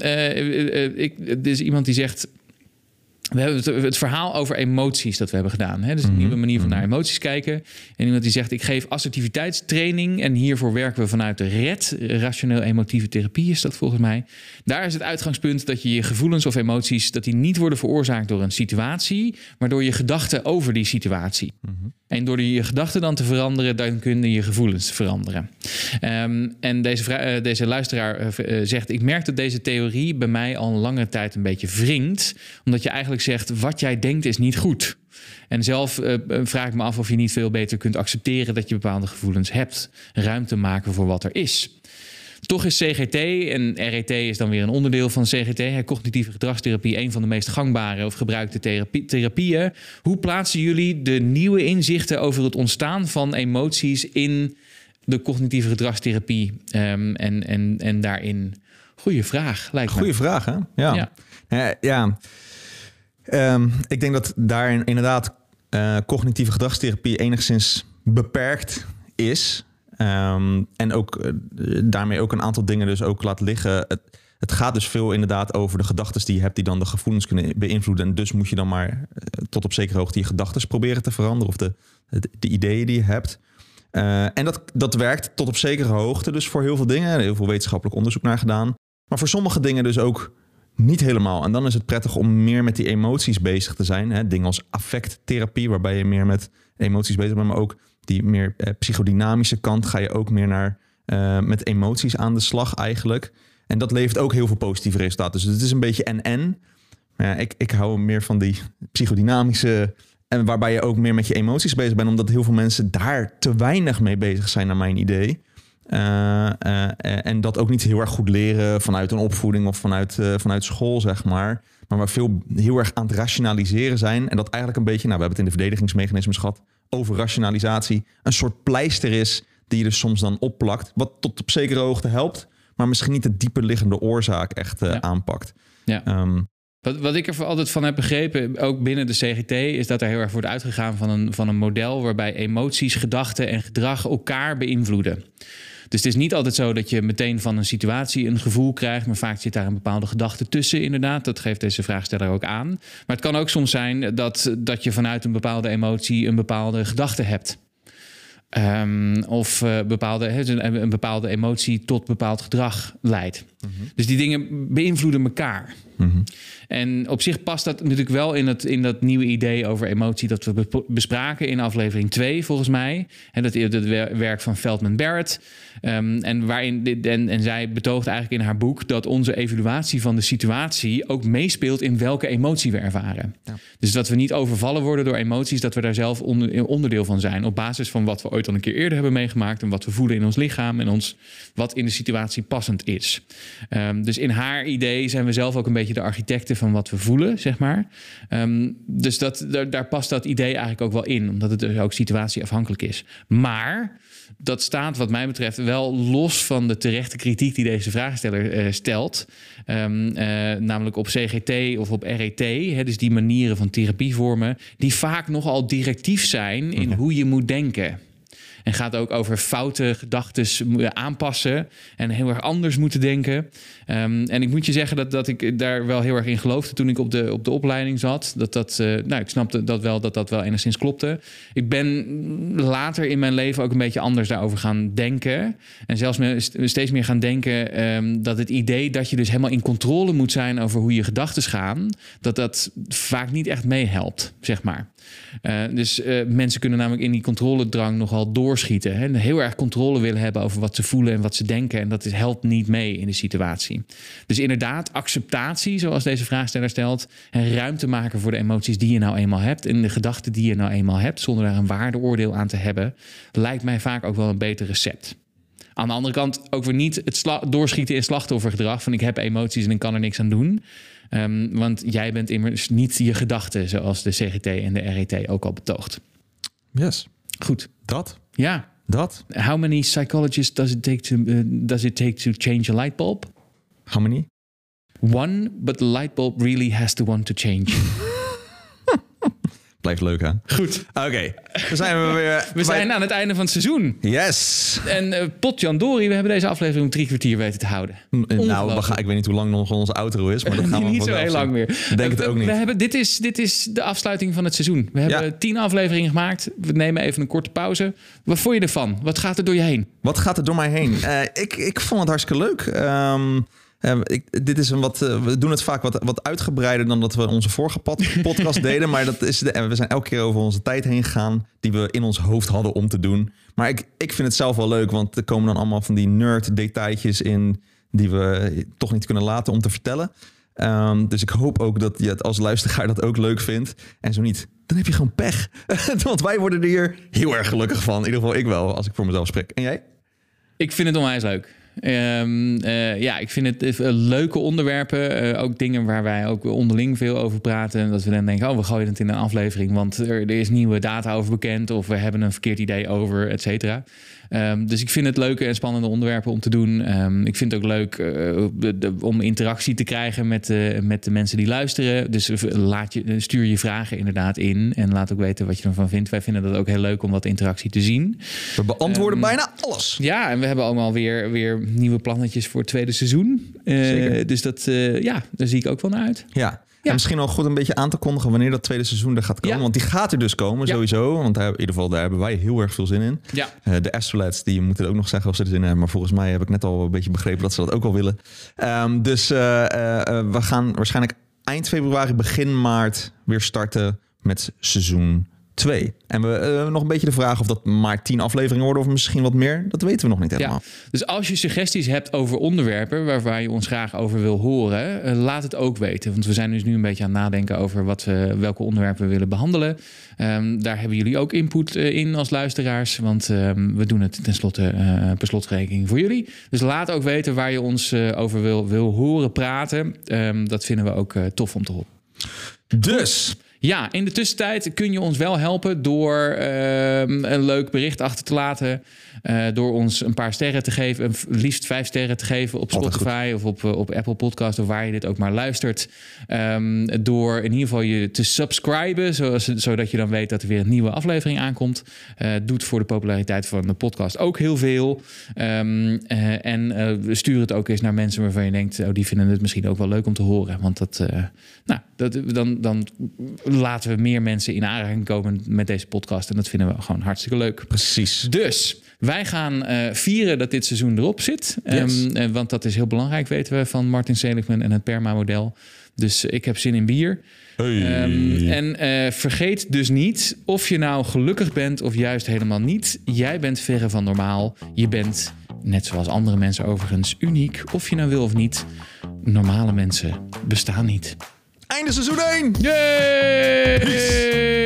Er is iemand die zegt, we hebben het verhaal over emoties dat we hebben gedaan. Hè? Dus een nieuwe manier van naar emoties kijken. En iemand die zegt, ik geef assertiviteitstraining en hiervoor werken we vanuit de RED. Rationeel-emotieve therapie is dat volgens mij. Daar is het uitgangspunt dat je gevoelens of emoties, dat die niet worden veroorzaakt door een situatie, maar door je gedachten over die situatie. En door je gedachten dan te veranderen, dan kunnen je gevoelens veranderen. En deze luisteraar zegt, ik merk dat deze theorie bij mij al een lange tijd een beetje wringt, omdat je eigenlijk zegt, wat jij denkt is niet goed. En zelf vraag ik me af of je niet veel beter kunt accepteren dat je bepaalde gevoelens hebt. Ruimte maken voor wat er is. Toch is CGT, en RET is dan weer een onderdeel van CGT, cognitieve gedragstherapie, een van de meest gangbare of gebruikte therapieën. Hoe plaatsen jullie de nieuwe inzichten over het ontstaan van emoties in de cognitieve gedragstherapie en daarin? Goeie vraag, lijkt me. Goeie vraag, hè? Ja. Ik denk dat daarin inderdaad cognitieve gedragstherapie enigszins beperkt is. En ook daarmee ook een aantal dingen dus ook laat liggen. Het gaat dus veel inderdaad over de gedachten die je hebt, die dan de gevoelens kunnen beïnvloeden. En dus moet je dan maar tot op zekere hoogte je gedachten proberen te veranderen. Of de ideeën die je hebt. En dat werkt tot op zekere hoogte dus voor heel veel dingen. Er is heel veel wetenschappelijk onderzoek naar gedaan. Maar voor sommige dingen dus ook niet helemaal. En dan is het prettig om meer met die emoties bezig te zijn. Hè? Dingen als affecttherapie, waarbij je meer met emoties bezig bent. Maar ook die meer psychodynamische kant ga je ook meer naar met emoties aan de slag eigenlijk. En dat levert ook heel veel positieve resultaten. Dus het is een beetje en. Ja, ik hou meer van die psychodynamische, en waarbij je ook meer met je emoties bezig bent. Omdat heel veel mensen daar te weinig mee bezig zijn, naar mijn idee. En dat ook niet heel erg goed leren vanuit een opvoeding of vanuit school, zeg maar. Maar waar veel heel erg aan het rationaliseren zijn. En dat eigenlijk een beetje, we hebben het in de verdedigingsmechanismes gehad, over rationalisatie, een soort pleister is die je dus soms dan opplakt. Wat tot op zekere hoogte helpt, maar misschien niet de dieper liggende oorzaak echt aanpakt. Ja. Wat ik er altijd van heb begrepen, ook binnen de CGT, is dat er heel erg wordt uitgegaan van een model waarbij emoties, gedachten en gedrag elkaar beïnvloeden. Dus het is niet altijd zo dat je meteen van een situatie een gevoel krijgt, maar vaak zit daar een bepaalde gedachte tussen, inderdaad. Dat geeft deze vraagsteller ook aan. Maar het kan ook soms zijn dat je vanuit een bepaalde emotie een bepaalde gedachte hebt. Of een bepaalde emotie tot bepaald gedrag leidt. Dus die dingen beïnvloeden elkaar. Mhm. En op zich past dat natuurlijk wel in dat nieuwe idee over emotie dat we bespraken in aflevering 2 volgens mij. En dat werk van Feldman Barrett. En zij betoogt eigenlijk in haar boek dat onze evaluatie van de situatie ook meespeelt in welke emotie we ervaren. Ja. Dus dat we niet overvallen worden door emoties, dat we daar zelf onderdeel van zijn. Op basis van wat we ooit al een keer eerder hebben meegemaakt en wat we voelen in ons lichaam en wat in de situatie passend is. Dus in haar idee zijn we zelf ook een beetje de architecten van wat we voelen, zeg maar. Dus daar past dat idee eigenlijk ook wel in, omdat het dus ook situatieafhankelijk is. Maar dat staat wat mij betreft wel los van de terechte kritiek die deze vraagsteller stelt. Namelijk op CGT of op RET. Dus die manieren van therapievormen die vaak nogal directief zijn in hoe je moet denken. En gaat ook over foute gedachten aanpassen en heel erg anders moeten denken. En ik moet je zeggen dat ik daar wel heel erg in geloofde toen ik op de opleiding zat. Ik snapte dat wel enigszins klopte. Ik ben later in mijn leven ook een beetje anders daarover gaan denken. En zelfs steeds meer gaan denken dat het idee dat je dus helemaal in controle moet zijn over hoe je gedachten gaan, dat vaak niet echt meehelpt, zeg maar. Dus mensen kunnen namelijk in die controledrang nogal doorschieten. Hè? Heel erg controle willen hebben over wat ze voelen en wat ze denken. En dat helpt niet mee in de situatie. Dus inderdaad, acceptatie, zoals deze vraagsteller stelt. En ruimte maken voor de emoties die je nou eenmaal hebt. En de gedachten die je nou eenmaal hebt, zonder daar een waardeoordeel aan te hebben, lijkt mij vaak ook wel een beter recept. Aan de andere kant ook weer niet het doorschieten in slachtoffergedrag. Van ik heb emoties en ik kan er niks aan doen. Want jij bent immers niet je gedachten, zoals de CGT en de RET ook al betoogt. Yes. Goed. Dat? Ja. Dat? How many psychologists does it take to change a light bulb? How many? One, but the light bulb really has to want to change. Blijft leuk, hè? Goed. Oké, dan zijn we weer... We zijn aan het einde van het seizoen. Yes! En potjandori, we hebben deze aflevering 3 kwartier weten te houden. Nou, ik weet niet hoe lang nog onze outro is, maar dat gaan we niet zo heel lang meer. Ik denk het ook niet. Dit is de afsluiting van het seizoen. We hebben 10 afleveringen gemaakt. We nemen even een korte pauze. Wat vond je ervan? Wat gaat er door je heen? Wat gaat er door mij heen? Ik vond het hartstikke leuk. Dit is we doen het vaak wat uitgebreider dan dat we onze vorige podcast deden. Maar we zijn elke keer over onze tijd heen gegaan die we in ons hoofd hadden om te doen. Maar ik vind het zelf wel leuk, want er komen dan allemaal van die nerd detailtjes in die we toch niet kunnen laten om te vertellen. Dus ik hoop ook dat je het als luisteraar dat ook leuk vindt. En zo niet, dan heb je gewoon pech. Want wij worden er hier heel erg gelukkig van. In ieder geval ik wel, als ik voor mezelf spreek. En jij? Ik vind het onwijs leuk. Ik vind het leuke onderwerpen. Ook dingen waar wij ook onderling veel over praten. En dat we dan denken, we gooien het in een aflevering. Want er is nieuwe data over bekend. Of we hebben een verkeerd idee over, et cetera. Dus ik vind het leuke en spannende onderwerpen om te doen. Ik vind het ook leuk om interactie te krijgen met de mensen die luisteren. Dus stuur je vragen inderdaad in. En laat ook weten wat je ervan vindt. Wij vinden dat ook heel leuk om wat interactie te zien. We beantwoorden bijna alles. Ja, en we hebben allemaal weer nieuwe plannetjes voor het tweede seizoen. Dus daar zie ik ook wel naar uit. Ja. En misschien al goed een beetje aan te kondigen wanneer dat tweede seizoen er gaat komen. Ja. Want die gaat er dus komen, sowieso. Want in ieder geval, daar hebben wij heel erg veel zin in. Ja. De Astrolets, die moeten ook nog zeggen of ze er zin in hebben. Maar volgens mij heb ik net al een beetje begrepen dat ze dat ook al willen. We gaan waarschijnlijk eind februari, begin maart weer starten met seizoen 2. En we nog een beetje de vraag of dat maar 10 afleveringen worden of misschien wat meer. Dat weten we nog niet helemaal. Ja. Dus als je suggesties hebt over onderwerpen waar je ons graag over wil horen, laat het ook weten. Want we zijn dus nu een beetje aan het nadenken over welke onderwerpen we willen behandelen. Daar hebben jullie ook input in als luisteraars. Want we doen het tenslotte per slotrekening voor jullie. Dus laat ook weten waar je ons over wil horen praten. Dat vinden we ook tof om te horen. Dus... Ja, in de tussentijd kun je ons wel helpen door een leuk bericht achter te laten. Door ons een paar sterren te geven. Liefst 5 sterren te geven op Spotify of op Apple Podcast. Of waar je dit ook maar luistert. Door in ieder geval je te subscriben. Zodat je dan weet dat er weer een nieuwe aflevering aankomt. Doet voor de populariteit van de podcast ook heel veel. Stuur het ook eens naar mensen waarvan je denkt... die vinden het misschien ook wel leuk om te horen. Want dan laten we meer mensen in aanraking komen met deze podcast. En dat vinden we gewoon hartstikke leuk. Precies. Dus Wij gaan vieren dat dit seizoen erop zit. Yes. Want dat is heel belangrijk, weten we, van Martin Seligman en het PERMA-model. Dus ik heb zin in bier. Vergeet dus niet, of je nou gelukkig bent of juist helemaal niet. Jij bent verre van normaal. Je bent, net zoals andere mensen overigens, uniek. Of je nou wil of niet. Normale mensen bestaan niet. Einde seizoen 1! Yay! Peace.